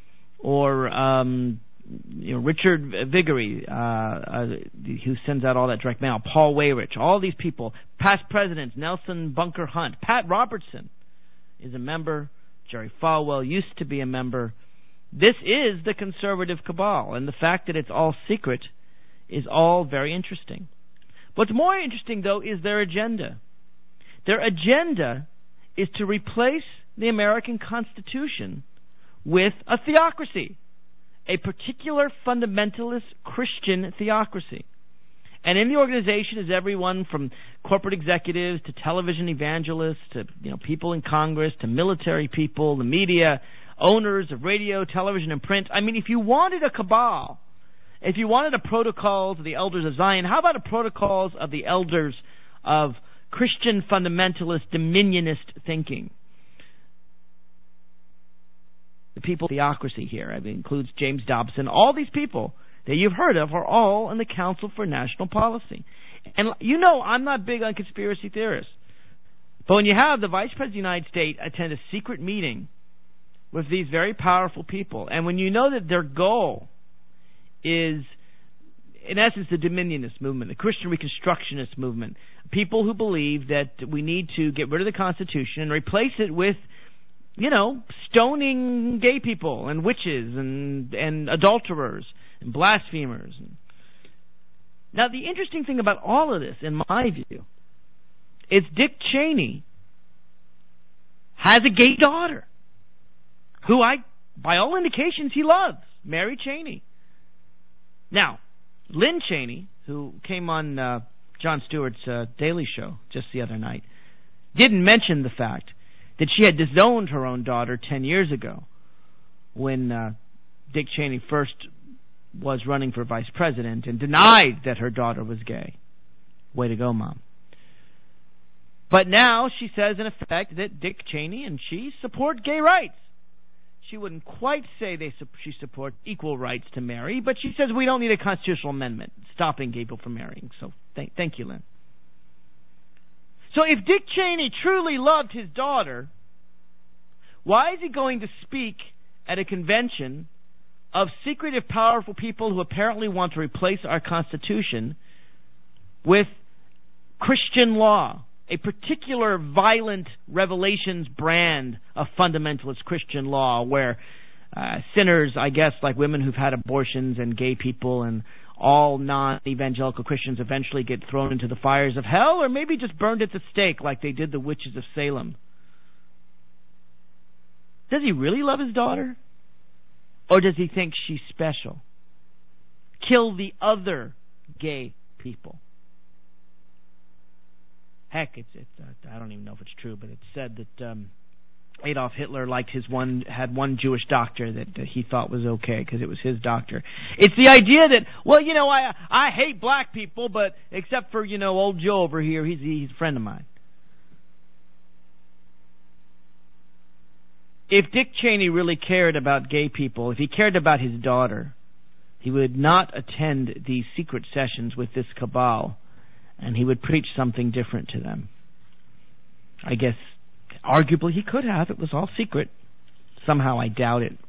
[SPEAKER 5] or um, you know, Richard Viguerie, uh, uh, who sends out all that direct mail, Paul Weyrich, all these people, past presidents, Nelson Bunker Hunt, Pat Robertson is a member, Jerry Falwell used to be a member. This is the conservative cabal, and the fact that it's all secret is all very interesting. What's more interesting, though, is their agenda. Their agenda is to replace the American Constitution with a theocracy, a particular fundamentalist Christian theocracy. And in the organization is everyone from corporate executives to television evangelists to, you know, people in Congress to military people, the media, owners of radio, television, and print. I mean, if you wanted a cabal, if you wanted a protocols of the elders of Zion, how about a protocols of the elders of Christian fundamentalist dominionist thinking? The people theocracy here, I mean, includes James Dobson. All these people that you've heard of are all in the Council for National Policy. And you know I'm not big on conspiracy theorists. But when you have the Vice President of the United States attend a secret meeting with these very powerful people, and when you know that their goal is in essence, the Dominionist movement, the Christian Reconstructionist movement, people who believe that we need to get rid of the Constitution and replace it with, you know, stoning gay people and witches and and adulterers and blasphemers. Now, the interesting thing about all of this, in my view, is Dick Cheney has a gay daughter who I, by all indications, he loves, Mary Cheney. Now, Lynn Cheney, who came on uh, Jon Stewart's uh, Daily Show just the other night, didn't mention the fact that she had disowned her own daughter ten years ago when uh, Dick Cheney first was running for vice president and denied that her daughter was gay. Way to go, Mom. But now she says, in effect, that Dick Cheney and she support gay rights. She wouldn't quite say they she supports equal rights to marry, but she says we don't need a constitutional amendment stopping gay people from marrying. So thank, thank you, Lynn. So if Dick Cheney truly loved his daughter, why is he going to speak at a convention of secretive, powerful people who apparently want to replace our Constitution with Christian law, a particular violent Revelations brand of fundamentalist Christian law where uh, sinners, I guess, like women who've had abortions and gay people and all non-evangelical Christians eventually get thrown into the fires of hell, or maybe just burned at the stake like they did the witches of Salem. Does he really love his daughter? Or does he think she's special? Kill the other gay people. Heck, it's, it's uh, I don't even know if it's true, but it's said that um, Adolf Hitler liked his one had one Jewish doctor that uh, he thought was okay because it was his doctor. It's the idea that, well, you know, I I hate black people, but except for, you know, old Joe over here, he's he's a friend of mine. If Dick Cheney really cared about gay people, if he cared about his daughter, he would not attend these secret sessions with this cabal, and he would preach something different to them. I guess, arguably, he could have. It was all secret. Somehow, I doubt it.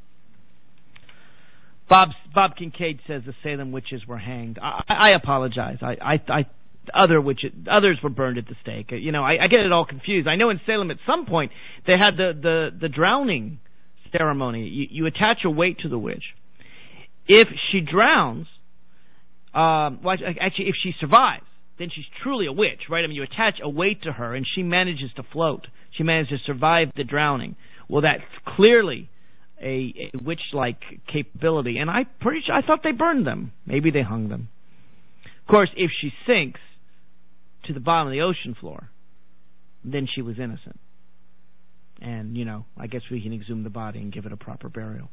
[SPEAKER 5] Bob Bob Kincaid says the Salem witches were hanged. I, I apologize. I, I, I other witches, others were burned at the stake. You know, I, I get it all confused. I know in Salem at some point they had the the, the drowning ceremony. You, you attach a weight to the witch. If she drowns, um, well, actually, if she survives, then she's truly a witch, right? I mean, you attach a weight to her, and she manages to float. She manages to survive the drowning. Well, that's clearly a, a witch-like capability. And I pretty sure, I thought they burned them. Maybe they hung them. Of course, if she sinks to the bottom of the ocean floor, then she was innocent. And, you know, I guess we can exhume the body and give it a proper burial.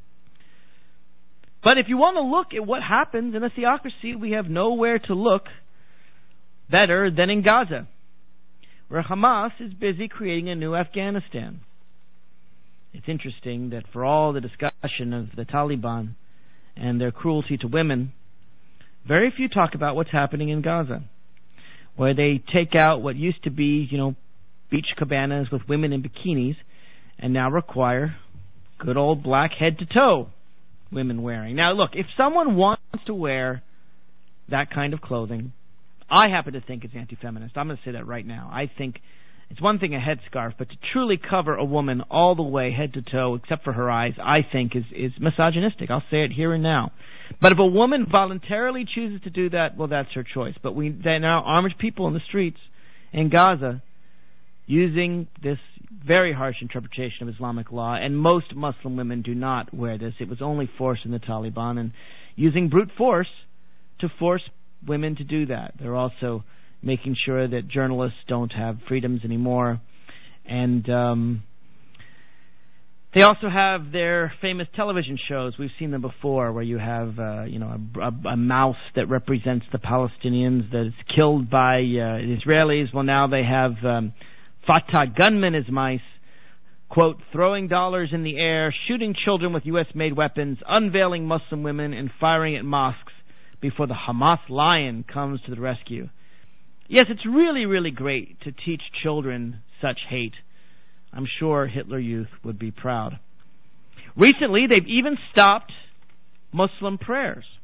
[SPEAKER 5] But if you want to look at what happens in a theocracy, we have nowhere to look better than in Gaza, where Hamas is busy creating a new Afghanistan. It's interesting that for all the discussion of the Taliban and their cruelty to women, very few talk about what's happening in Gaza, where they take out what used to be, you know, beach cabanas with women in bikinis and now require good old black head-to-toe women wearing. Now, look, if someone wants to wear that kind of clothing, I happen to think it's anti-feminist. I'm going to say that right now. I think it's one thing a headscarf, but to truly cover a woman all the way, head to toe, except for her eyes, I think is, is misogynistic. I'll say it here and now. But if a woman voluntarily chooses to do that, well, that's her choice. But we there are now armed people in the streets in Gaza using this very harsh interpretation of Islamic law, and most Muslim women do not wear this. It was only forced in the Taliban, and using brute force to force women to do that. They're also making sure that journalists don't have freedoms anymore. And um, they also have their famous television shows. We've seen them before, where you have uh, you know a, a, a mouse that represents the Palestinians that is killed by uh, the Israelis. Well, now they have um, Fatah gunmen as mice, quote, throwing dollars in the air, shooting children with U S-made weapons, unveiling Muslim women, and firing at mosques before the Hamas lion comes to the rescue. Yes, it's really, really great to teach children such hate. I'm sure Hitler Youth would be proud. Recently, they've even stopped Muslim prayers.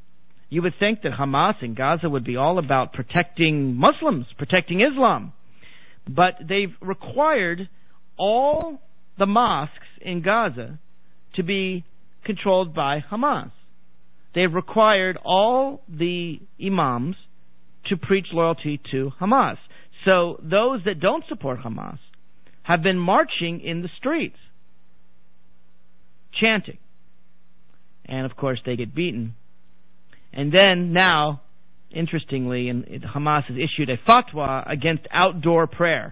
[SPEAKER 5] You would think that Hamas in Gaza would be all about protecting Muslims, protecting Islam. But they've required all the mosques in Gaza to be controlled by Hamas. They've required all the imams to preach loyalty to Hamas. So those that don't support Hamas have been marching in the streets, chanting. And of course they get beaten. And then now, interestingly, and Hamas has issued a fatwa against outdoor prayer.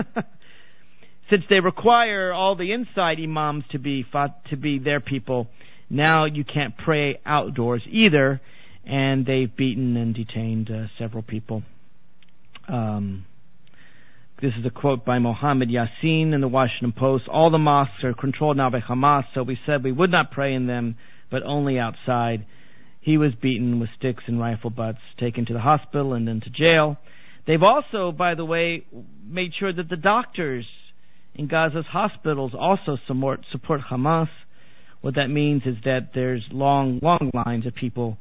[SPEAKER 5] Since they require all the inside imams to be to be their people, now you can't pray outdoors either, and they've beaten and detained uh, several people. Um, this is a quote by Mohammed Yassin in the Washington Post. All the mosques are controlled now by Hamas, so we said we would not pray in them, but only outside. He was beaten with sticks and rifle butts, taken to the hospital and then to jail. They've also, by the way, made sure that the doctors in Gaza's hospitals also support, support Hamas. What that means is that there's long, long lines of people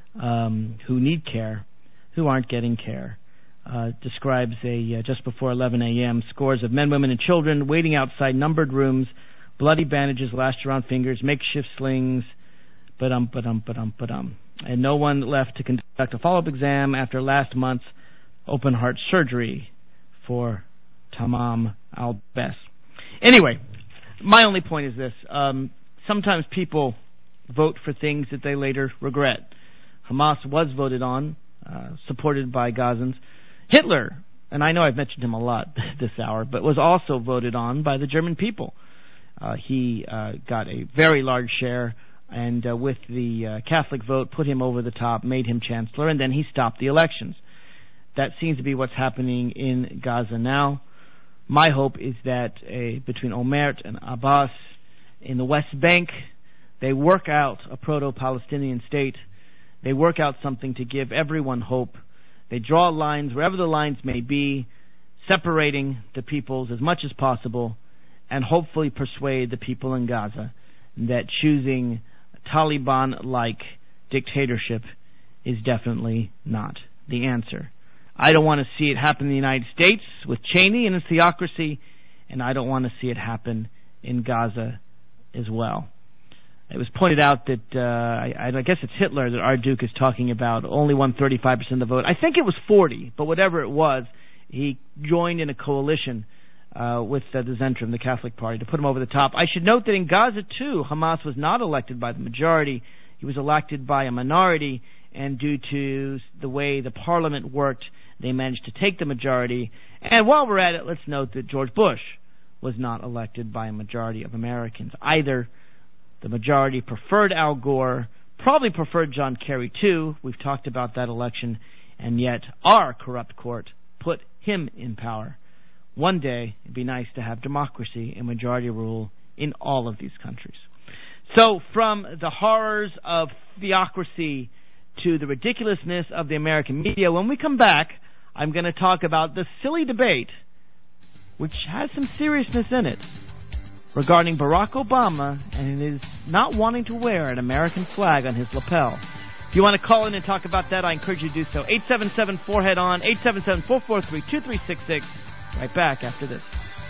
[SPEAKER 5] um, who need care, who aren't getting care. Uh, describes a uh, just before eleven a.m. scores of men, women, and children waiting outside numbered rooms, bloody bandages lashed around fingers, makeshift slings, ba-dum, ba-dum, ba-dum, ba-dum. And no one left to conduct a follow-up exam after last month's open heart surgery for Tamam al-Bess. Anyway, my only point is this. Um, sometimes people vote for things that they later regret. Hamas was voted on, uh, supported by Gazans. Hitler, and I know I've mentioned him a lot this hour, but was also voted on by the German people. Uh, he uh, got a very large share, and uh, with the uh, Catholic vote, put him over the top, made him chancellor, and then he stopped the elections. That seems to be what's happening in Gaza now. My hope is that uh, between Olmert and Abbas in the West Bank, they work out a proto-Palestinian state. They work out something to give everyone hope. They draw lines wherever the lines may be, separating the peoples as much as possible, and hopefully persuade the people in Gaza that choosing Taliban-like dictatorship is definitely not the answer. I don't want to see it happen in the United States with Cheney and his theocracy, and I don't want to see it happen in Gaza as well. It was pointed out that, uh, I, I guess it's Hitler that our Duke is talking about, only won thirty-five percent of the vote. I think it was forty, but whatever it was, he joined in a coalition uh, with uh, the Zentrum, the Catholic Party, to put him over the top. I should note that in Gaza, too, Hamas was not elected by the majority. He was elected by a minority, and due to the way the parliament worked, they managed to take the majority. And while we're at it, let's note that George Bush was not elected by a majority of Americans either. The majority preferred Al Gore, probably preferred John Kerry too. We've talked about that election, and yet our corrupt court put him in power. One day, it'd be nice to have democracy and majority rule in all of these countries. So, from the horrors of theocracy to the ridiculousness of the American media, when we come back, I'm going to talk about the silly debate, which has some seriousness in it, regarding Barack Obama and his not wanting to wear an American flag on his lapel. If you want to call in and talk about that, I encourage you to do so. eight seven seven, four, head on, eight seven seven, four four three, two three six six. Right back after this.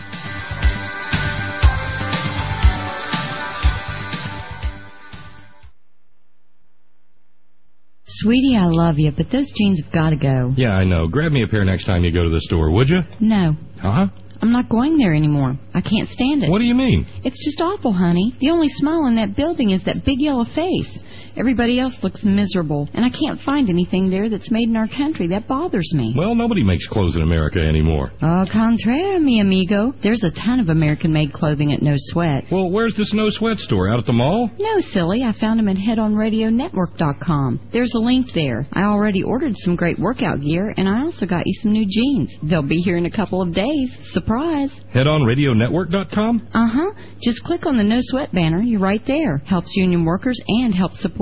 [SPEAKER 7] Sweetie, I love you, but those jeans have got to go.
[SPEAKER 8] Yeah, I know. Grab me a pair next time you go to the store, would you?
[SPEAKER 7] No.
[SPEAKER 8] Huh?
[SPEAKER 7] I'm not going there anymore. I can't stand it.
[SPEAKER 8] What do you mean?
[SPEAKER 7] It's just awful, honey. The only smile in that building is that big yellow face. Everybody else looks miserable, and I can't find anything there that's made in our country. That bothers me.
[SPEAKER 8] Well, nobody makes clothes in America anymore.
[SPEAKER 7] Au contraire, mi amigo. There's a ton of American-made clothing at No Sweat.
[SPEAKER 8] Well, where's this No Sweat store? Out at the mall?
[SPEAKER 7] No, silly. I found them at head on radio network dot com. There's a link there. I already ordered some great workout gear, and I also got you some new jeans. They'll be here in a couple of days. Surprise.
[SPEAKER 8] head on radio network dot com?
[SPEAKER 7] Uh-huh. Just click on the No Sweat banner. You're right there. Helps union workers and helps support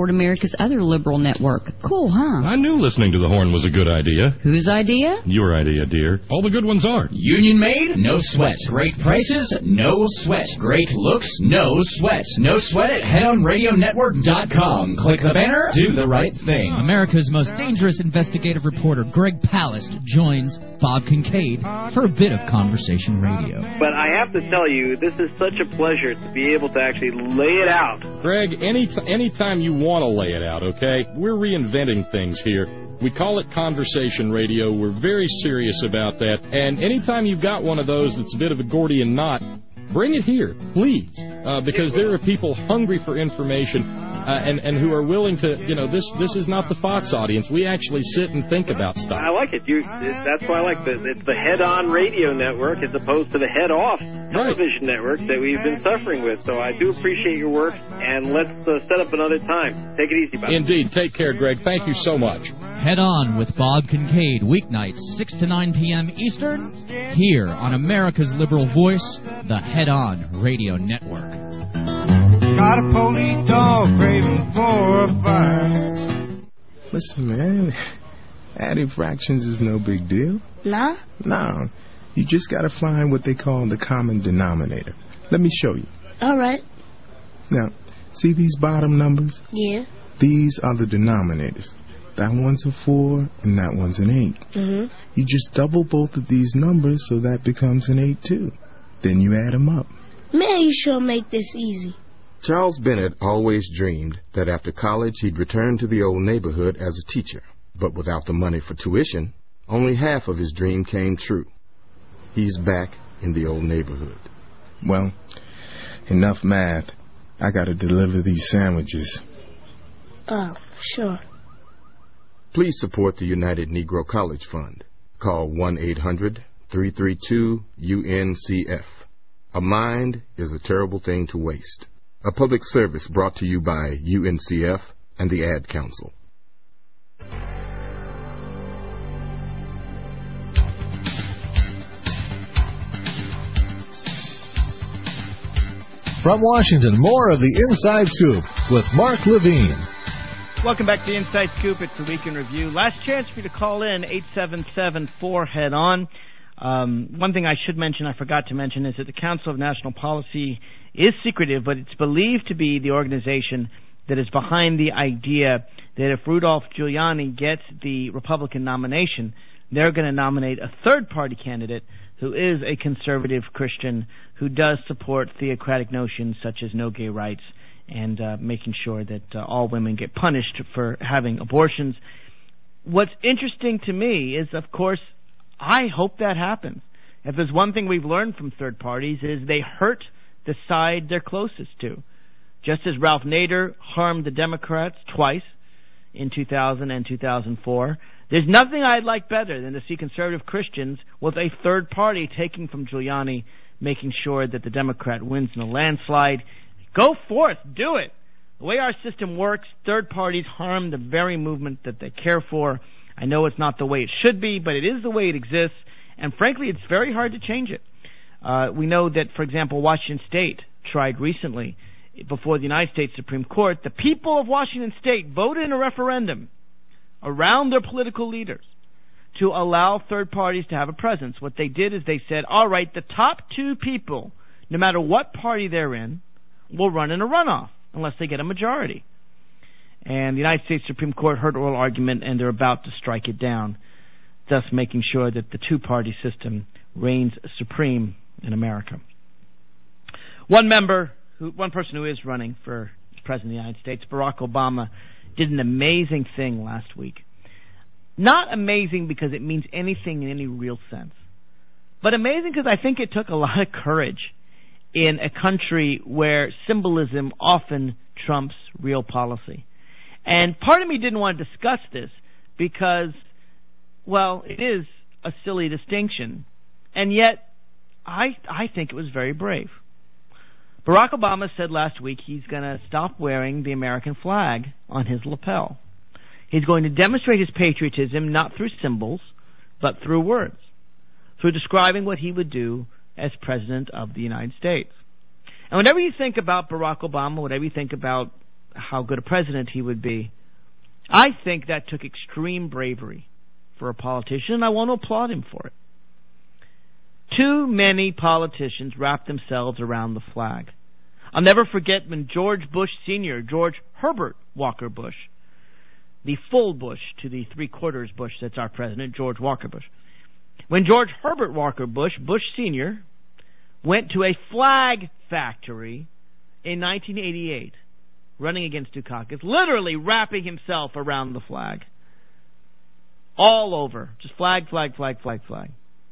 [SPEAKER 7] support America's other liberal network. Cool, huh?
[SPEAKER 8] I knew listening to the Horn was a good idea.
[SPEAKER 7] Whose idea?
[SPEAKER 8] Your idea, dear. All the good ones are.
[SPEAKER 9] Union made, no sweat. Great prices, no sweat. Great looks, no sweat. No sweat at head on radio network dot com. Click the banner, do the right thing.
[SPEAKER 17] America's most dangerous investigative reporter, Greg Palast, joins Bob Kincaid for a bit of Conversation Radio.
[SPEAKER 18] But I have to tell you, this is such a pleasure to be able to actually lay it out.
[SPEAKER 8] Greg, any t- anytime you want to lay it out, okay? We're reinventing things here. We call it Conversation Radio. We're very serious about that. And anytime you've got one of those that's a bit of a Gordian knot, bring it here, please, uh, because there are people hungry for information uh, and, and who are willing to, you know, this this is not the Fox audience. We actually sit and think about stuff.
[SPEAKER 18] I like it. You, that's why I like this. It's the head-on radio network as opposed to the head-off television right. network that we've been suffering with. So I do appreciate your work, and let's uh, set up another time. Take it easy, Bob.
[SPEAKER 8] Indeed. Take care, Greg. Thank you so much.
[SPEAKER 17] Head On with Bob Kincaid, weeknights, six to nine p.m. Eastern, here on America's Liberal Voice, the Head On Radio Network.
[SPEAKER 19] Got a police dog craving for a fight. Listen, man, adding fractions is no big deal.
[SPEAKER 20] Nah?
[SPEAKER 19] No. You just got to find what they call the common denominator. Let me show you.
[SPEAKER 20] All right.
[SPEAKER 19] Now, see these bottom numbers?
[SPEAKER 20] Yeah.
[SPEAKER 19] These are the denominators. That one's a four, and that one's an eight.
[SPEAKER 20] Mm-hmm.
[SPEAKER 19] You just double both of these numbers, so that becomes an eight, too. Then you add them up.
[SPEAKER 20] Man, you sure make this easy.
[SPEAKER 21] Charles Bennett always dreamed that after college he'd return to the old neighborhood as a teacher. But without the money for tuition, only half of his dream came true. He's back in the old neighborhood.
[SPEAKER 19] Well, enough math. I gotta deliver these sandwiches.
[SPEAKER 20] Oh, sure.
[SPEAKER 21] Please support the United Negro College Fund. Call one eight hundred three three two U N C F. A mind is a terrible thing to waste. A public service brought to you by U N C F and the Ad Council.
[SPEAKER 4] From Washington, more of the Inside Scoop with Mark Levine.
[SPEAKER 5] Welcome back to the Inside Scoop. It's the Week in Review. Last chance for you to call in, eight seven seven four head on. Um, one thing I should mention, I forgot to mention, is that the Council of National Policy is secretive, but it's believed to be the organization that is behind the idea that if Rudolph Giuliani gets the Republican nomination, they're going to nominate a third-party candidate who is a conservative Christian who does support theocratic notions such as no gay rights and uh, making sure that uh, all women get punished for having abortions. What's interesting to me is, of course, I hope that happens. If there's one thing we've learned from third parties is they hurt the side they're closest to. Just as Ralph Nader harmed the Democrats twice in two thousand and two thousand four, there's nothing I'd like better than to see conservative Christians with a third party taking from Giuliani, making sure that the Democrat wins in a landslide. Go forth, do it. The way our system works, third parties harm the very movement that they care for. I know it's not the way it should be, but it is the way it exists, and frankly, it's very hard to change it. Uh, we know that, for example, Washington State tried recently, before the United States Supreme Court, the people of Washington State voted in a referendum around their political leaders to allow third parties to have a presence. What they did is they said, all right, the top two people, no matter what party they're in, will run in a runoff unless they get a majority. And the United States Supreme Court heard oral argument, and they're about to strike it down, thus making sure that the two-party system reigns supreme in America. One member, who, one person who is running for President of the United States, Barack Obama, did an amazing thing last week. Not amazing because it means anything in any real sense, but amazing because I think it took a lot of courage in a country where symbolism often trumps real policy. And part of me didn't want to discuss this because, well, it is a silly distinction, and yet I I think it was very brave. Barack Obama said last week he's going to stop wearing the American flag on his lapel. He's going to demonstrate his patriotism not through symbols, but through words, through describing what he would do as President of the United States. And whenever you think about Barack Obama, whatever you think about how good a president he would be. I think that took extreme bravery for a politician, and I want to applaud him for it. Too many politicians wrap themselves around the flag. I'll never forget when George Bush Senior, George Herbert Walker Bush, the full Bush to the three-quarters Bush that's our president, George Walker Bush. When George Herbert Walker Bush, Bush Senior, went to a flag factory in nineteen eighty-eight, running against Dukakis, literally wrapping himself around the flag. All over. Just flag, flag, flag, flag, flag.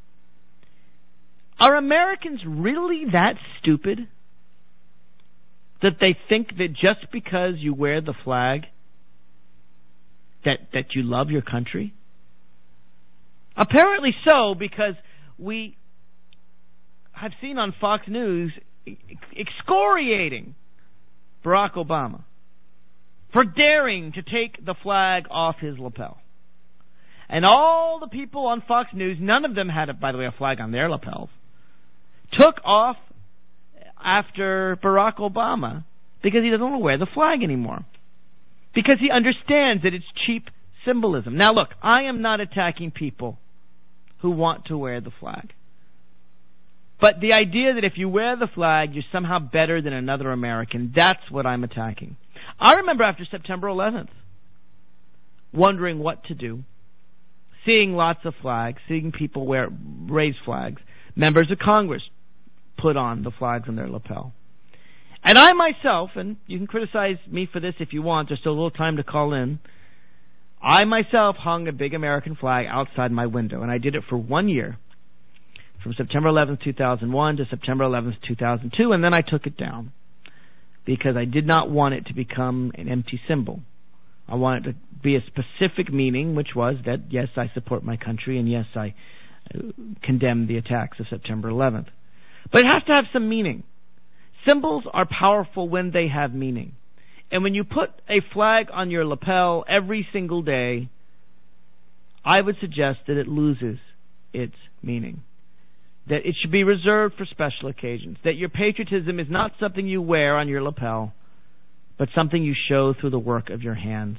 [SPEAKER 5] Are Americans really that stupid that they think that just because you wear the flag that that you love your country? Apparently so, because we have seen on Fox News excoriating Barack Obama for daring to take the flag off his lapel. And all the people on Fox News, none of them had, a, by the way, a flag on their lapels, took off after Barack Obama because he doesn't want to wear the flag anymore. Because he understands that it's cheap symbolism. Now look, I am not attacking people who want to wear the flag. But the idea that if you wear the flag, you're somehow better than another American, that's what I'm attacking. I remember after September eleventh, wondering what to do, seeing lots of flags, seeing people wear raise flags, members of Congress put on the flags on their lapel. And I myself, and you can criticize me for this if you want, there's still a little time to call in, I myself hung a big American flag outside my window, and I did it for one year, from September eleventh, two thousand one to September eleventh, two thousand two, and then I took it down because I did not want it to become an empty symbol. I want it to be a specific meaning, which was that, yes, I support my country, and yes, I condemn the attacks of September eleventh. But it has to have some meaning. Symbols are powerful when they have meaning. And when you put a flag on your lapel every single day, I would suggest that it loses its meaning. That it should be reserved for special occasions. That your patriotism is not something you wear on your lapel, but something you show through the work of your hands.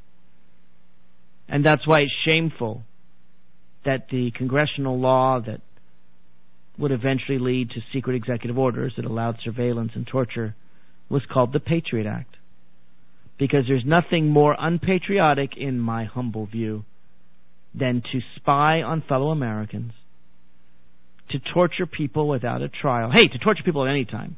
[SPEAKER 5] And that's why it's shameful that the congressional law that would eventually lead to secret executive orders that allowed surveillance and torture was called the Patriot Act. Because there's nothing more unpatriotic, in my humble view, than to spy on fellow Americans, to torture people without a trial. Hey, to torture people at any time.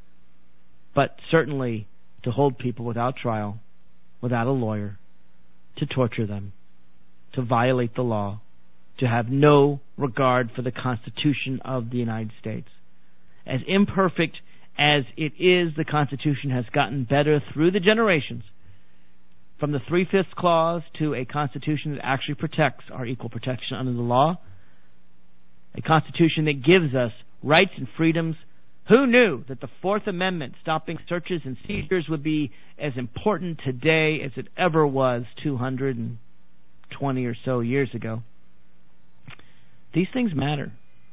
[SPEAKER 5] But certainly to hold people without trial, without a lawyer, to torture them, to violate the law, to have no regard for the Constitution of the United States. As imperfect as it is, the Constitution has gotten better through the generations, from the Three-Fifths Clause to a Constitution that actually protects our equal protection under the law, a Constitution that gives us rights and freedoms. Who knew that the Fourth Amendment, stopping searches and seizures, would be as important today as it ever was two hundred twenty or so years ago? These things matter.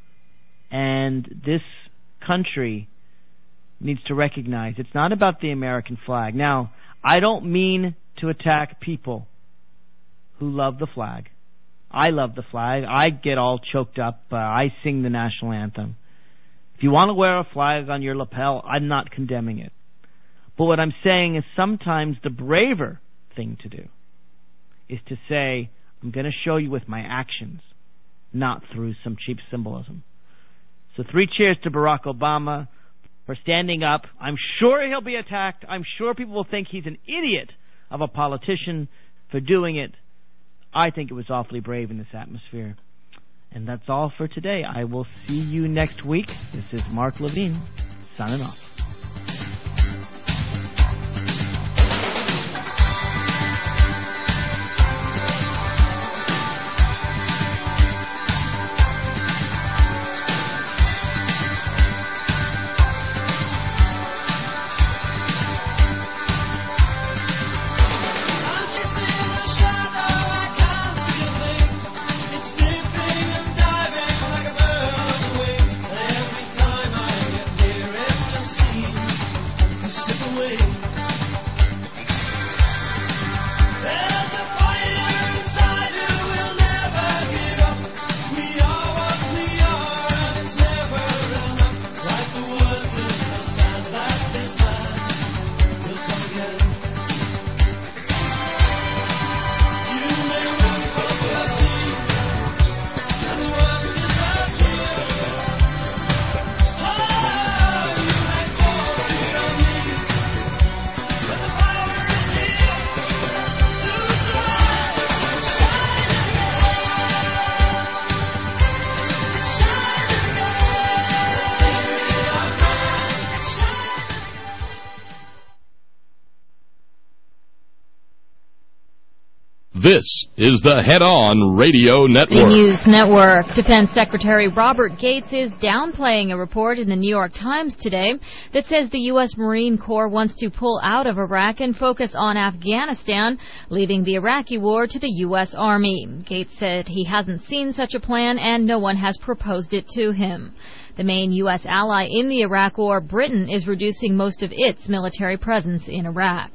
[SPEAKER 5] And this country needs to recognize it's not about the American flag. Now, I don't mean to attack people who love the flag. I love the flag. I get all choked up. Uh, I sing the national anthem. If you want to wear a flag on your lapel, I'm not condemning it. But what I'm saying is sometimes the braver thing to do is to say, I'm going to show you with my actions, not through some cheap symbolism. So three cheers to Barack Obama for standing up. I'm sure he'll be attacked. I'm sure people will think he's an idiot of a politician for doing it. I think it was awfully brave in this atmosphere. And that's all for today. I will see you next week. This is Mark Levine, signing off.
[SPEAKER 1] Just
[SPEAKER 6] This is the Head On Radio Network.
[SPEAKER 2] The News Network. Defense Secretary Robert Gates is downplaying a report in the New York Times today that says the U S Marine Corps wants to pull out of Iraq and focus on Afghanistan, leaving the Iraqi war to the U S Army. Gates said he hasn't seen such a plan and no one has proposed it to him. The main U S ally in the Iraq war, Britain, is reducing most of its military presence in Iraq.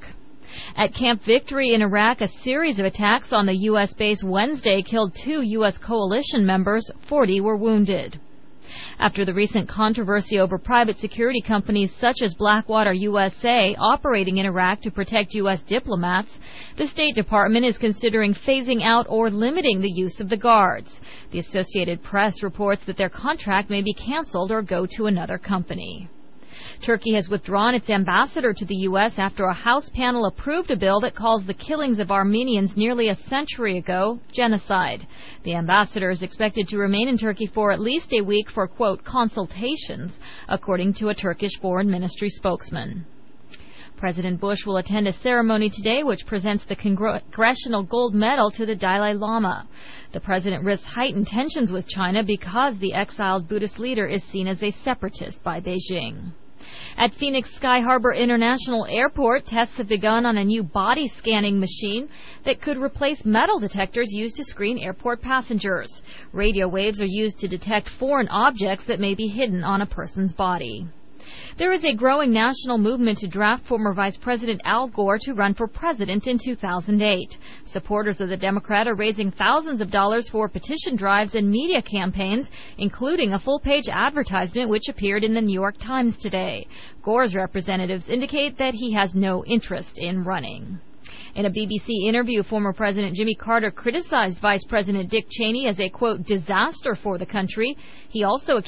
[SPEAKER 2] At Camp Victory in Iraq, a series of attacks on the U S base Wednesday killed two U S coalition members. forty were wounded. After the recent controversy over private security companies such as Blackwater U S A operating in Iraq to protect U S diplomats, the State Department is considering phasing out or limiting the use of the guards. The Associated Press reports that their contract may be canceled or go to another company. Turkey has withdrawn its ambassador to the U S after a House panel approved a bill that calls the killings of Armenians nearly a century ago genocide. The ambassador is expected to remain in Turkey for at least a week for, quote, consultations, according to a Turkish Foreign Ministry spokesman. President Bush will attend a ceremony today which presents the Congressional Gold Medal to the Dalai Lama. The president risks heightened tensions with China because the exiled Buddhist leader is seen as a separatist by Beijing. At Phoenix Sky Harbor International Airport, tests have begun on a new body scanning machine that could replace metal detectors used to screen airport passengers. Radio waves are used to detect foreign objects that may be hidden on a person's body. There is a growing national movement to draft former Vice President Al Gore to run for president in two thousand eight. Supporters of the Democrat are raising thousands of dollars for petition drives and media campaigns, including a full-page advertisement which appeared in the New York Times today. Gore's representatives indicate that he has no interest in running. In a B B C interview, former President Jimmy Carter criticized Vice President Dick Cheney as a, quote, disaster for the country. He also accused